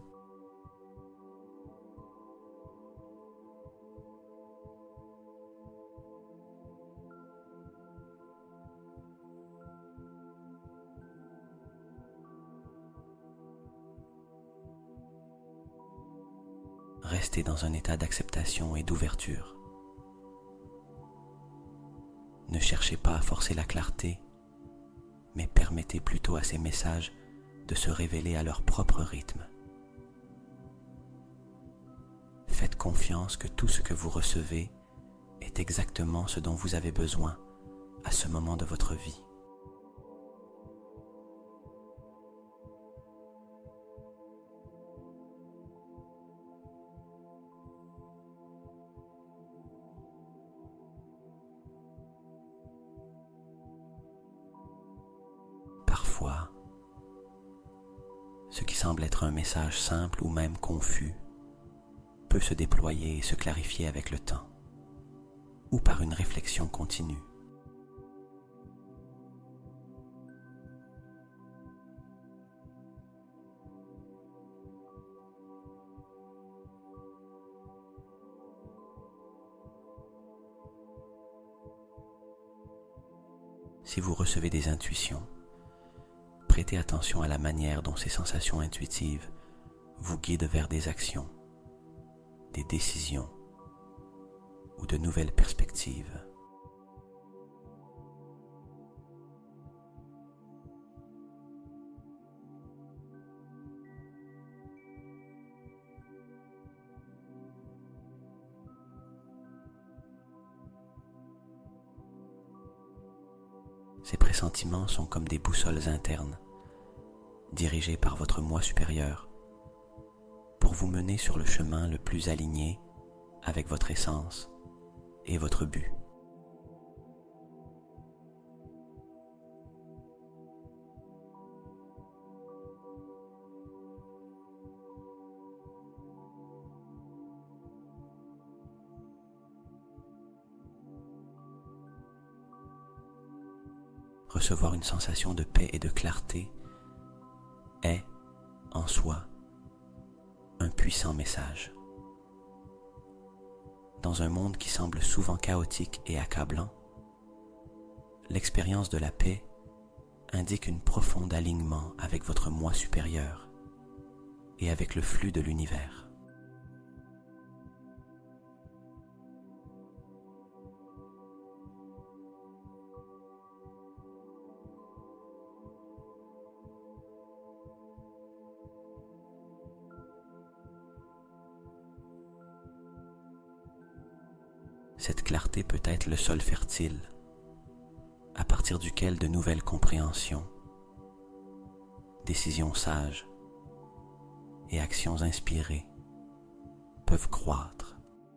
Speaker 1: Restez dans un état d'acceptation et d'ouverture. Ne cherchez pas à forcer la clarté, mais permettez plutôt à ces messages de se révéler à leur propre rythme. Faites confiance que tout ce que vous recevez est exactement ce dont vous avez besoin à ce moment de votre vie. semble être un message simple ou même confus peut se déployer et se clarifier avec le temps, ou par une réflexion continue. Si vous recevez des intuitions, prêtez attention à la manière dont ces sensations intuitives vous guident vers des actions, des décisions ou de nouvelles perspectives. Ces pressentiments sont comme des boussoles internes, dirigées par votre moi supérieur, pour vous mener sur le chemin le plus aligné avec votre essence et votre but. Recevoir une sensation de paix et de clarté est, en soi, un puissant message. Dans un monde qui semble souvent chaotique et accablant, l'expérience de la paix indique un profond alignement avec votre moi supérieur et avec le flux de l'univers. Cette clarté peut être le sol fertile, à partir duquel de nouvelles compréhensions, décisions sages et actions inspirées peuvent croître.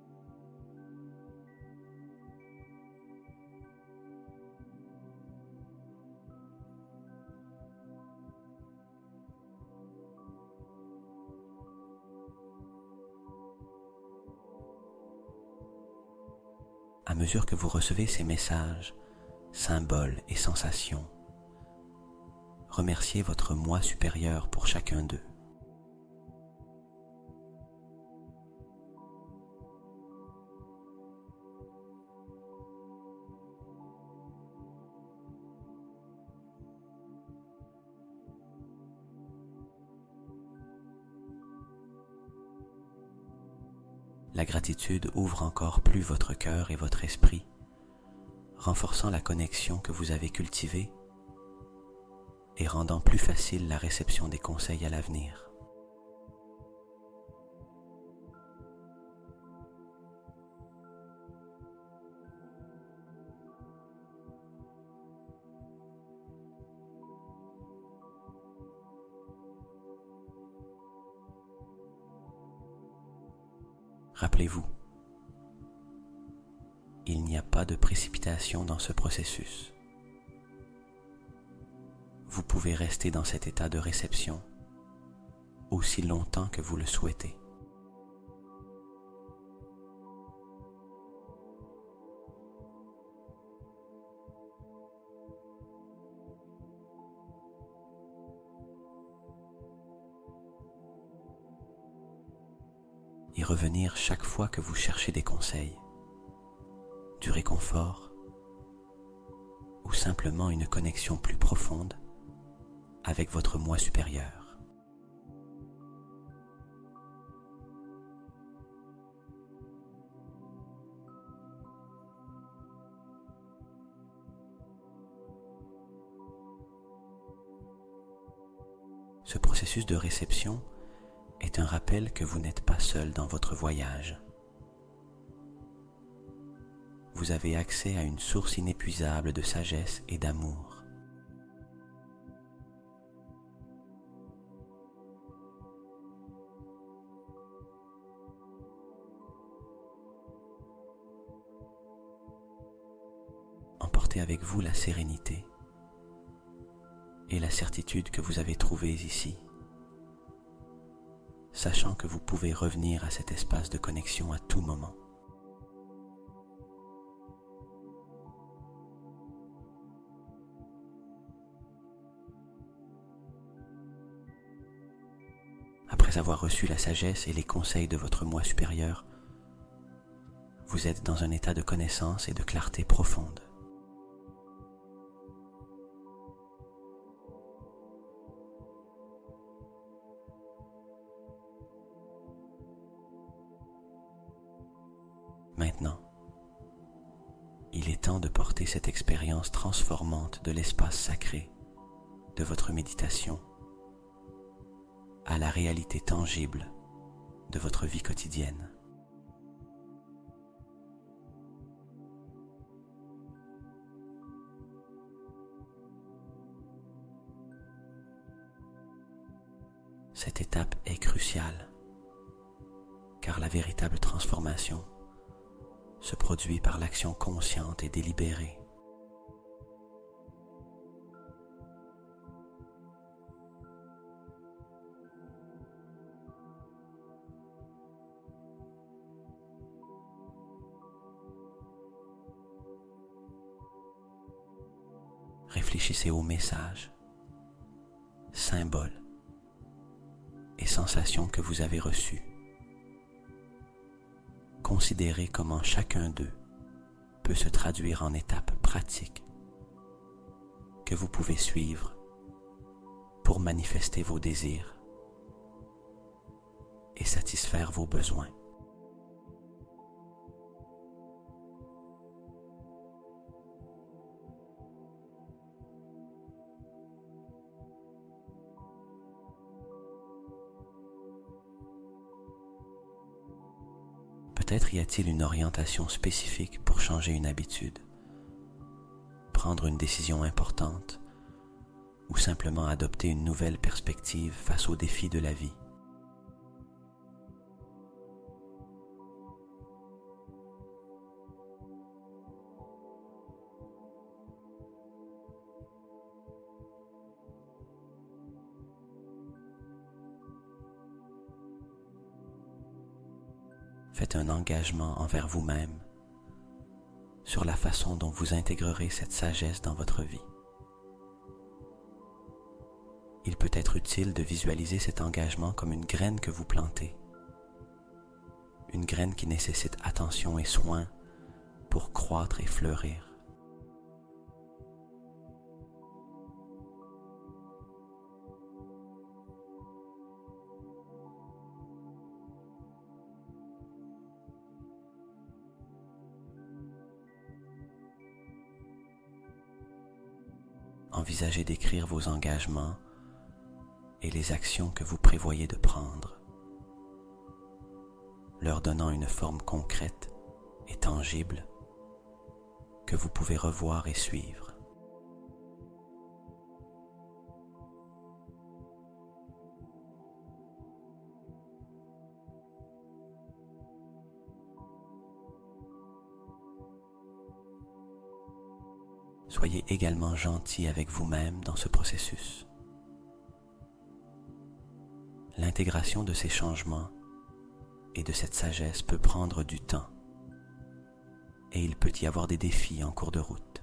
Speaker 1: À mesure que vous recevez ces messages, symboles et sensations, remerciez votre moi supérieur pour chacun d'eux. La gratitude ouvre encore plus votre cœur et votre esprit, renforçant la connexion que vous avez cultivée et rendant plus facile la réception des conseils à l'avenir. Rappelez-vous, il n'y a pas de précipitation dans ce processus. Vous pouvez rester dans cet état de réception aussi longtemps que vous le souhaitez. Y revenir chaque fois que vous cherchez des conseils, du réconfort ou simplement une connexion plus profonde avec votre moi supérieur. Ce processus de réception est un rappel que vous n'êtes pas seul dans votre voyage. Vous avez accès à une source inépuisable de sagesse et d'amour. Emportez avec vous la sérénité et la certitude que vous avez trouvées ici. sachant que vous pouvez revenir à cet espace de connexion à tout moment. Après avoir reçu la sagesse et les conseils de votre moi supérieur, vous êtes dans un état de connaissance et de clarté profonde. Maintenant, il est temps de porter cette expérience transformante de l'espace sacré de votre méditation à la réalité tangible de votre vie quotidienne. Cette étape est cruciale, car la véritable transformation se produit par l'action consciente et délibérée. Réfléchissez aux messages, symboles et sensations que vous avez reçus. Considérez comment chacun d'eux peut se traduire en étapes pratiques que vous pouvez suivre pour manifester vos désirs et satisfaire vos besoins. Peut-être y a-t-il une orientation spécifique pour changer une habitude, prendre une décision importante ou simplement adopter une nouvelle perspective face aux défis de la vie. Faites un engagement envers vous-même sur la façon dont vous intégrerez cette sagesse dans votre vie. Il peut être utile de visualiser cet engagement comme une graine que vous plantez, une graine qui nécessite attention et soin pour croître et fleurir. Envisagez d'écrire vos engagements et les actions que vous prévoyez de prendre, leur donnant une forme concrète et tangible que vous pouvez revoir et suivre. Soyez également gentil avec vous-même dans ce processus. L'intégration de ces changements et de cette sagesse peut prendre du temps et il peut y avoir des défis en cours de route.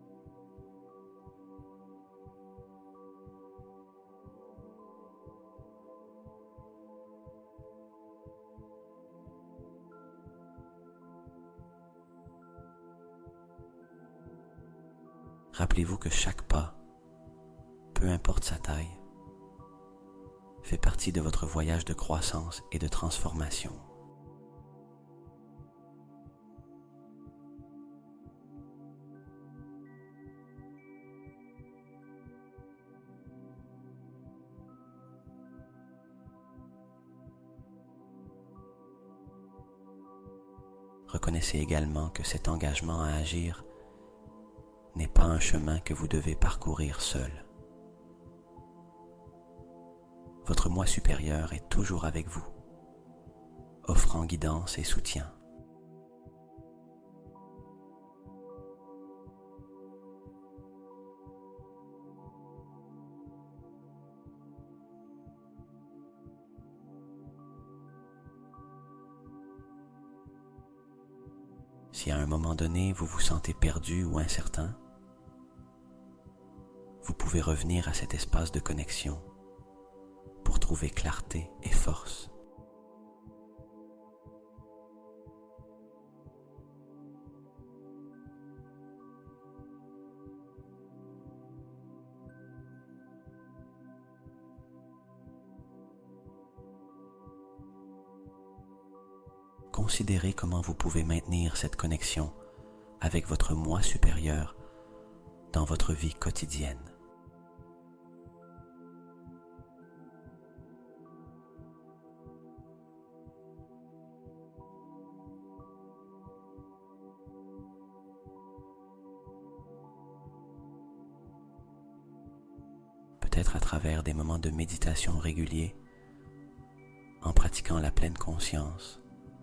Speaker 1: Rappelez-vous que chaque pas, peu importe sa taille, fait partie de votre voyage de croissance et de transformation. Reconnaissez également que cet engagement à agir n'est pas un chemin que vous devez parcourir seul. Votre moi supérieur est toujours avec vous, offrant guidance et soutien. Si à un moment donné vous vous sentez perdu ou incertain, vous pouvez revenir à cet espace de connexion pour trouver clarté et force. Considérez comment vous pouvez maintenir cette connexion avec votre moi supérieur dans votre vie quotidienne. Peut-être à travers des moments de méditation réguliers, en pratiquant la pleine conscience,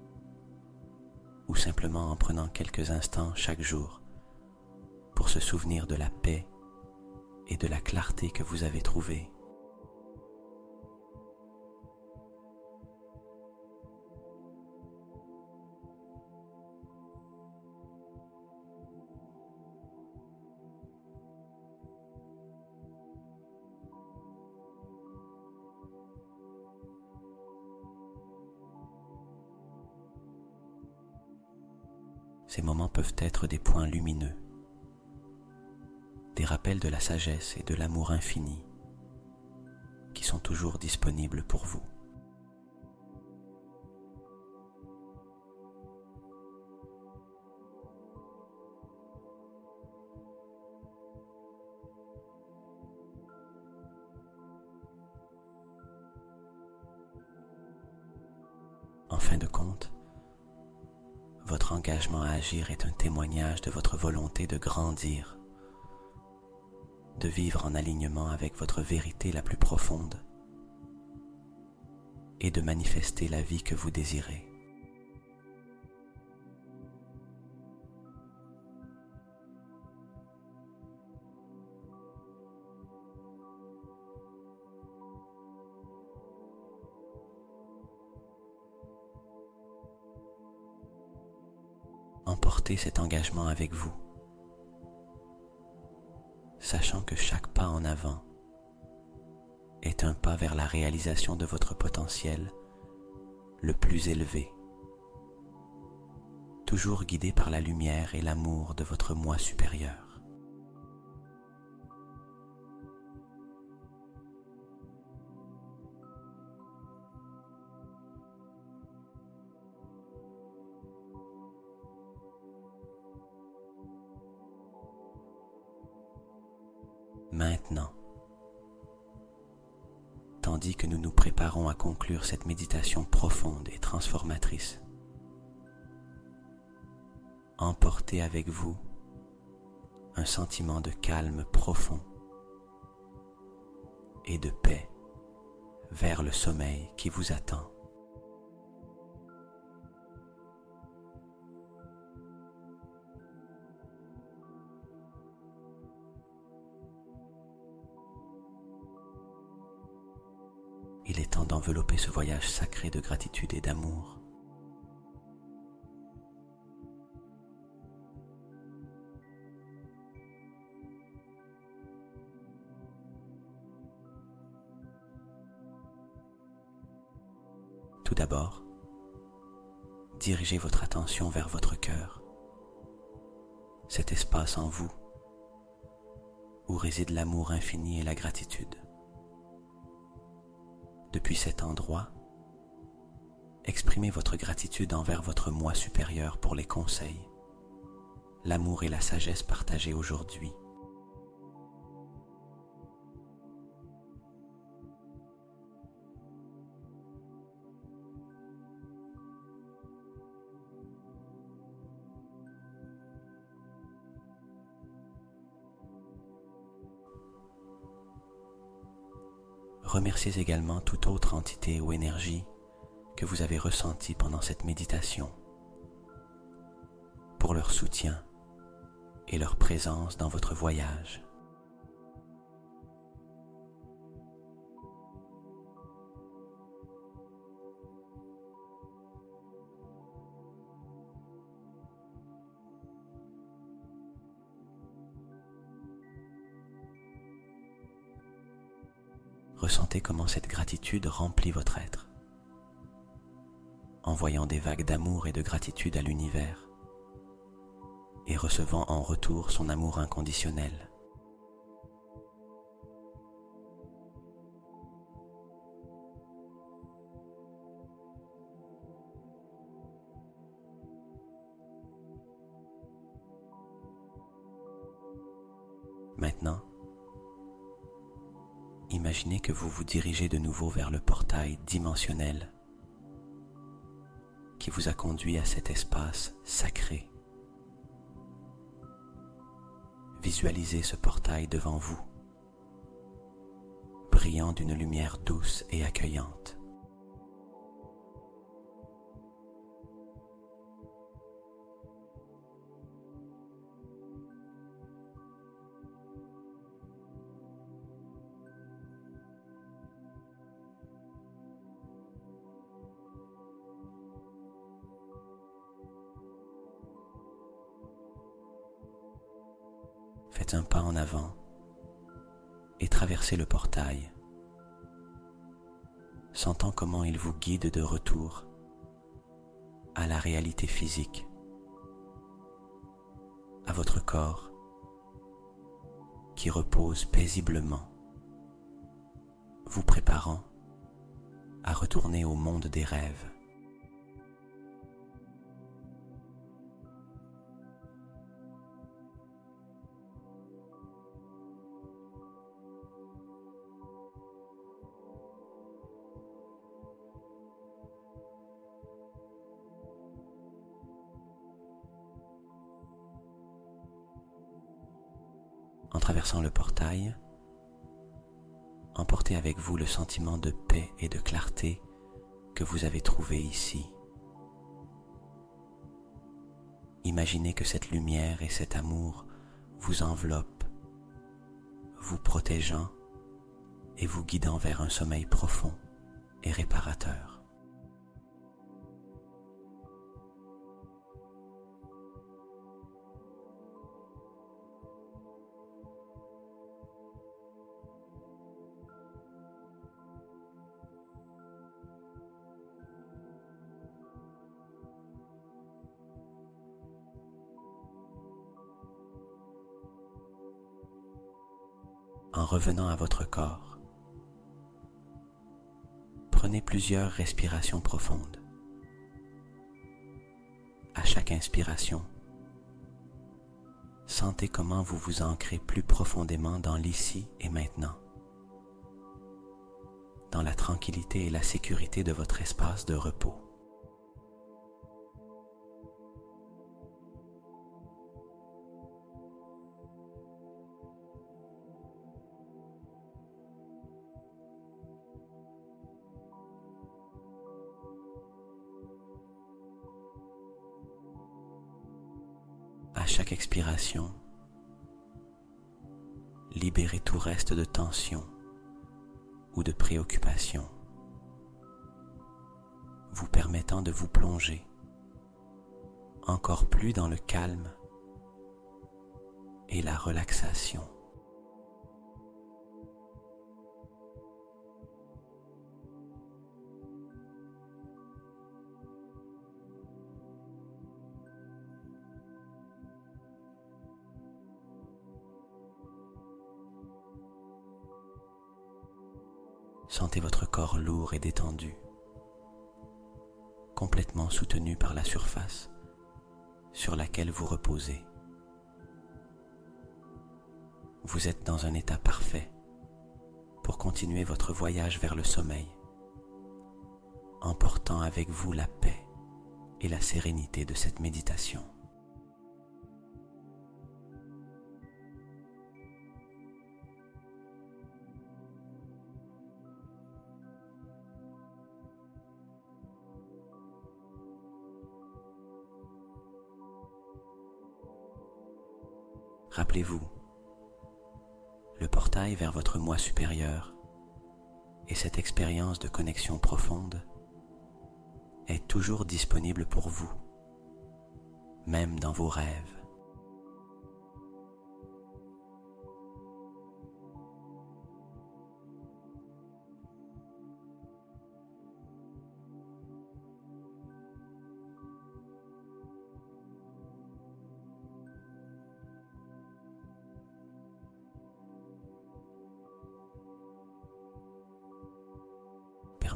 Speaker 1: ou simplement en prenant quelques instants chaque jour pour se souvenir de la paix et de la clarté que vous avez trouvée. Ces moments peuvent être des points lumineux, des rappels de la sagesse et de l'amour infini qui sont toujours disponibles pour vous. En fin de compte, votre engagement à agir est un témoignage de votre volonté de grandir, de vivre en alignement avec votre vérité la plus profonde et de manifester la vie que vous désirez. Emportez cet engagement avec vous, sachant que chaque pas en avant est un pas vers la réalisation de votre potentiel le plus élevé, toujours guidé par la lumière et l'amour de votre moi supérieur. Maintenant, tandis que nous nous préparons à conclure cette méditation profonde et transformatrice, emportez avec vous un sentiment de calme profond et de paix vers le sommeil qui vous attend. Il est temps d'envelopper ce voyage sacré de gratitude et d'amour. Tout d'abord, dirigez votre attention vers votre cœur, cet espace en vous où réside l'amour infini et la gratitude. Depuis cet endroit, exprimez votre gratitude envers votre moi supérieur pour les conseils, l'amour et la sagesse partagés aujourd'hui. Remerciez également toute autre entité ou énergie que vous avez ressentie pendant cette méditation pour leur soutien et leur présence dans votre voyage. Ressentez comment cette gratitude remplit votre être, envoyant des vagues d'amour et de gratitude à l'univers et recevant en retour son amour inconditionnel. Maintenant, imaginez que vous vous dirigez de nouveau vers le portail dimensionnel qui vous a conduit à cet espace sacré. Visualisez ce portail devant vous, brillant d'une lumière douce et accueillante. Faites un pas en avant et traversez le portail, sentant comment il vous guide de retour à la réalité physique, à votre corps qui repose paisiblement, vous préparant à retourner au monde des rêves. En traversant le portail, emportez avec vous le sentiment de paix et de clarté que vous avez trouvé ici. Imaginez que cette lumière et cet amour vous enveloppent, vous protégeant et vous guidant vers un sommeil profond et réparateur. En revenant à votre corps, prenez plusieurs respirations profondes. À chaque inspiration, sentez comment vous vous ancrez plus profondément dans l'ici et maintenant, dans la tranquillité et la sécurité de votre espace de repos. À chaque expiration, libérez tout reste de tension ou de préoccupation, vous permettant de vous plonger encore plus dans le calme et la relaxation. Sentez votre corps lourd et détendu, complètement soutenu par la surface sur laquelle vous reposez. Vous êtes dans un état parfait pour continuer votre voyage vers le sommeil, emportant avec vous la paix et la sérénité de cette méditation. Rappelez-vous, le portail vers votre moi supérieur et cette expérience de connexion profonde est toujours disponible pour vous, même dans vos rêves.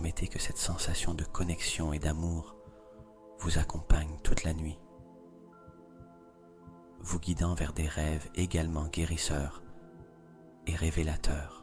Speaker 1: permettez que cette sensation de connexion et d'amour vous accompagne toute la nuit, vous guidant vers des rêves également guérisseurs et révélateurs.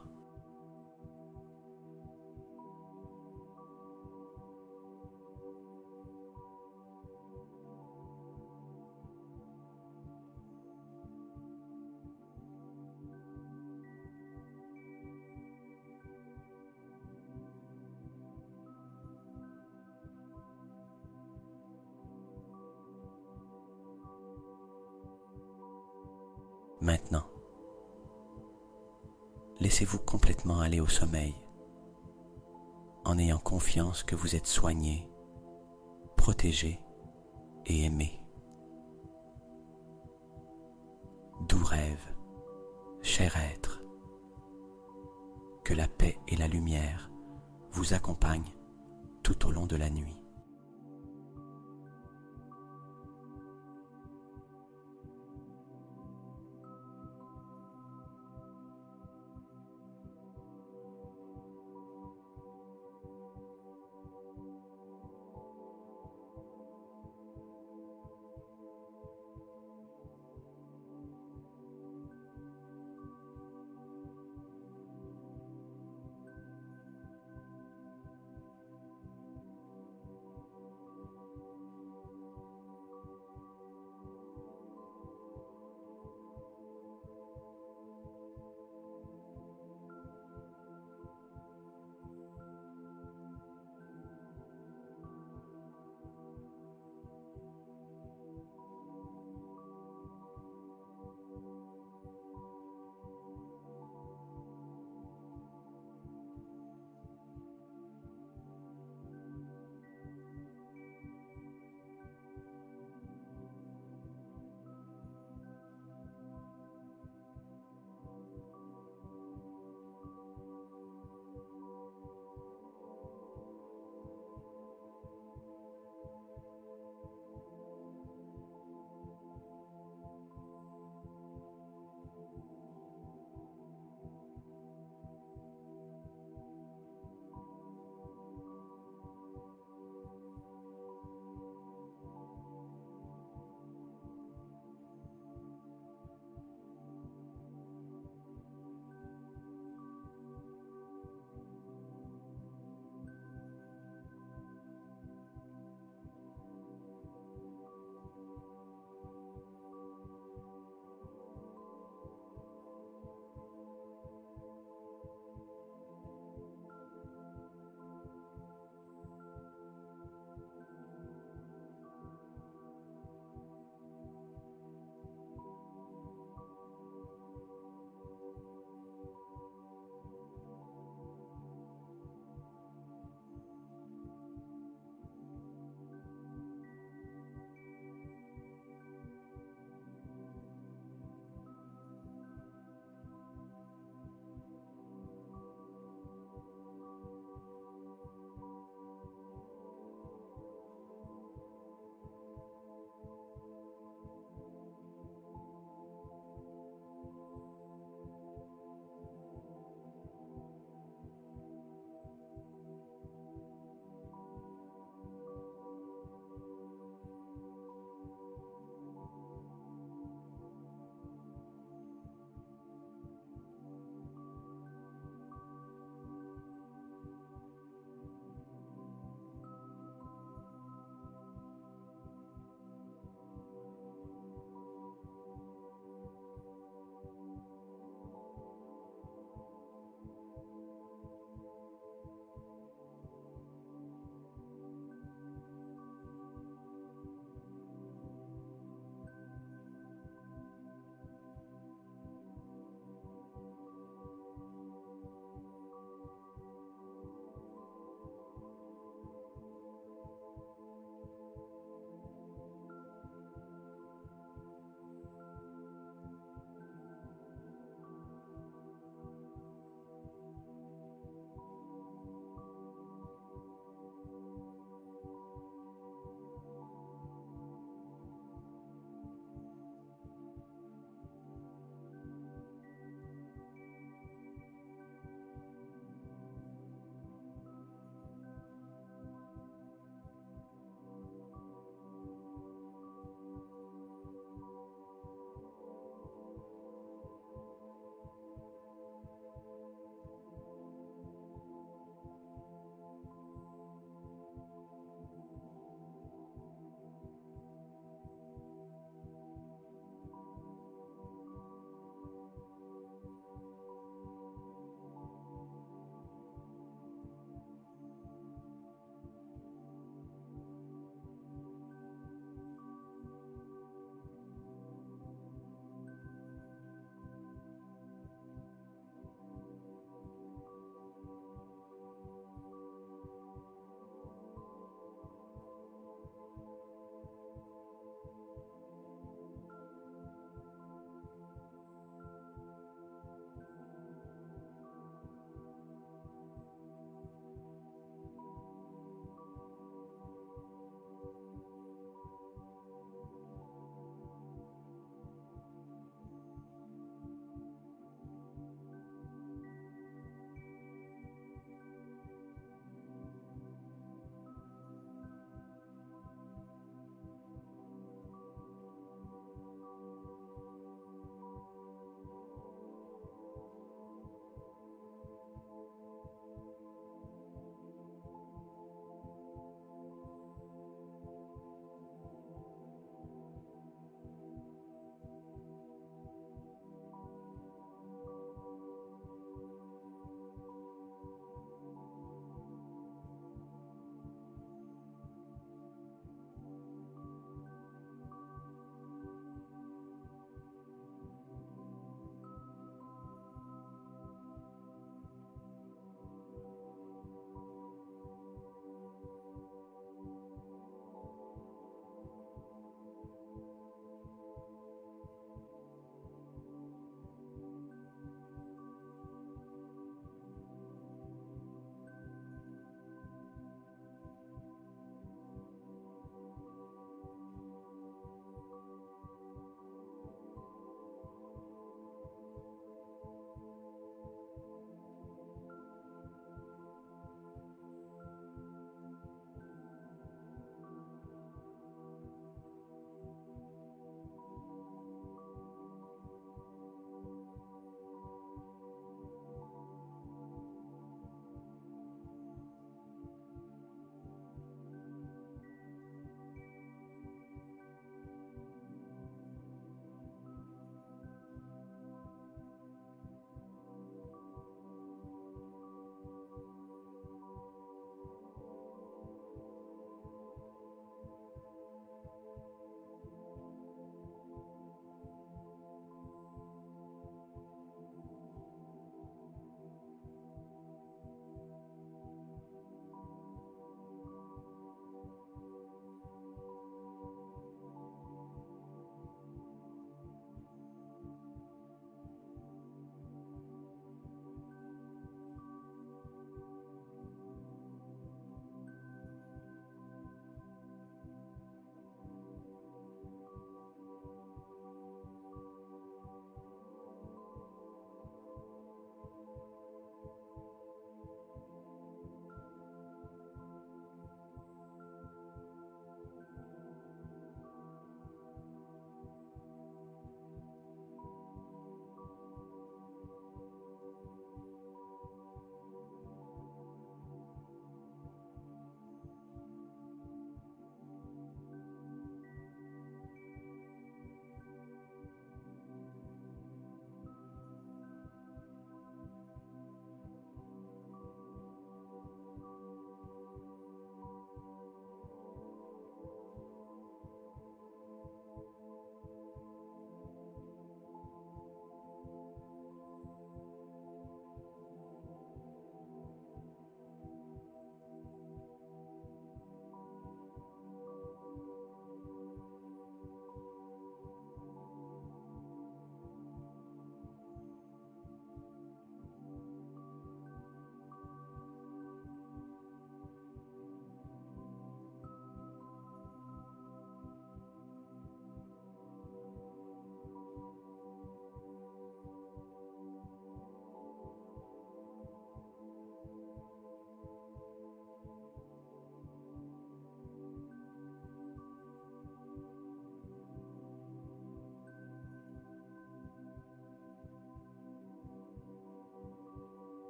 Speaker 1: Maintenant, laissez-vous complètement aller au sommeil, en ayant confiance que vous êtes soigné, protégé et aimé. Doux rêve, cher être, que la paix et la lumière vous accompagnent tout au long de la nuit.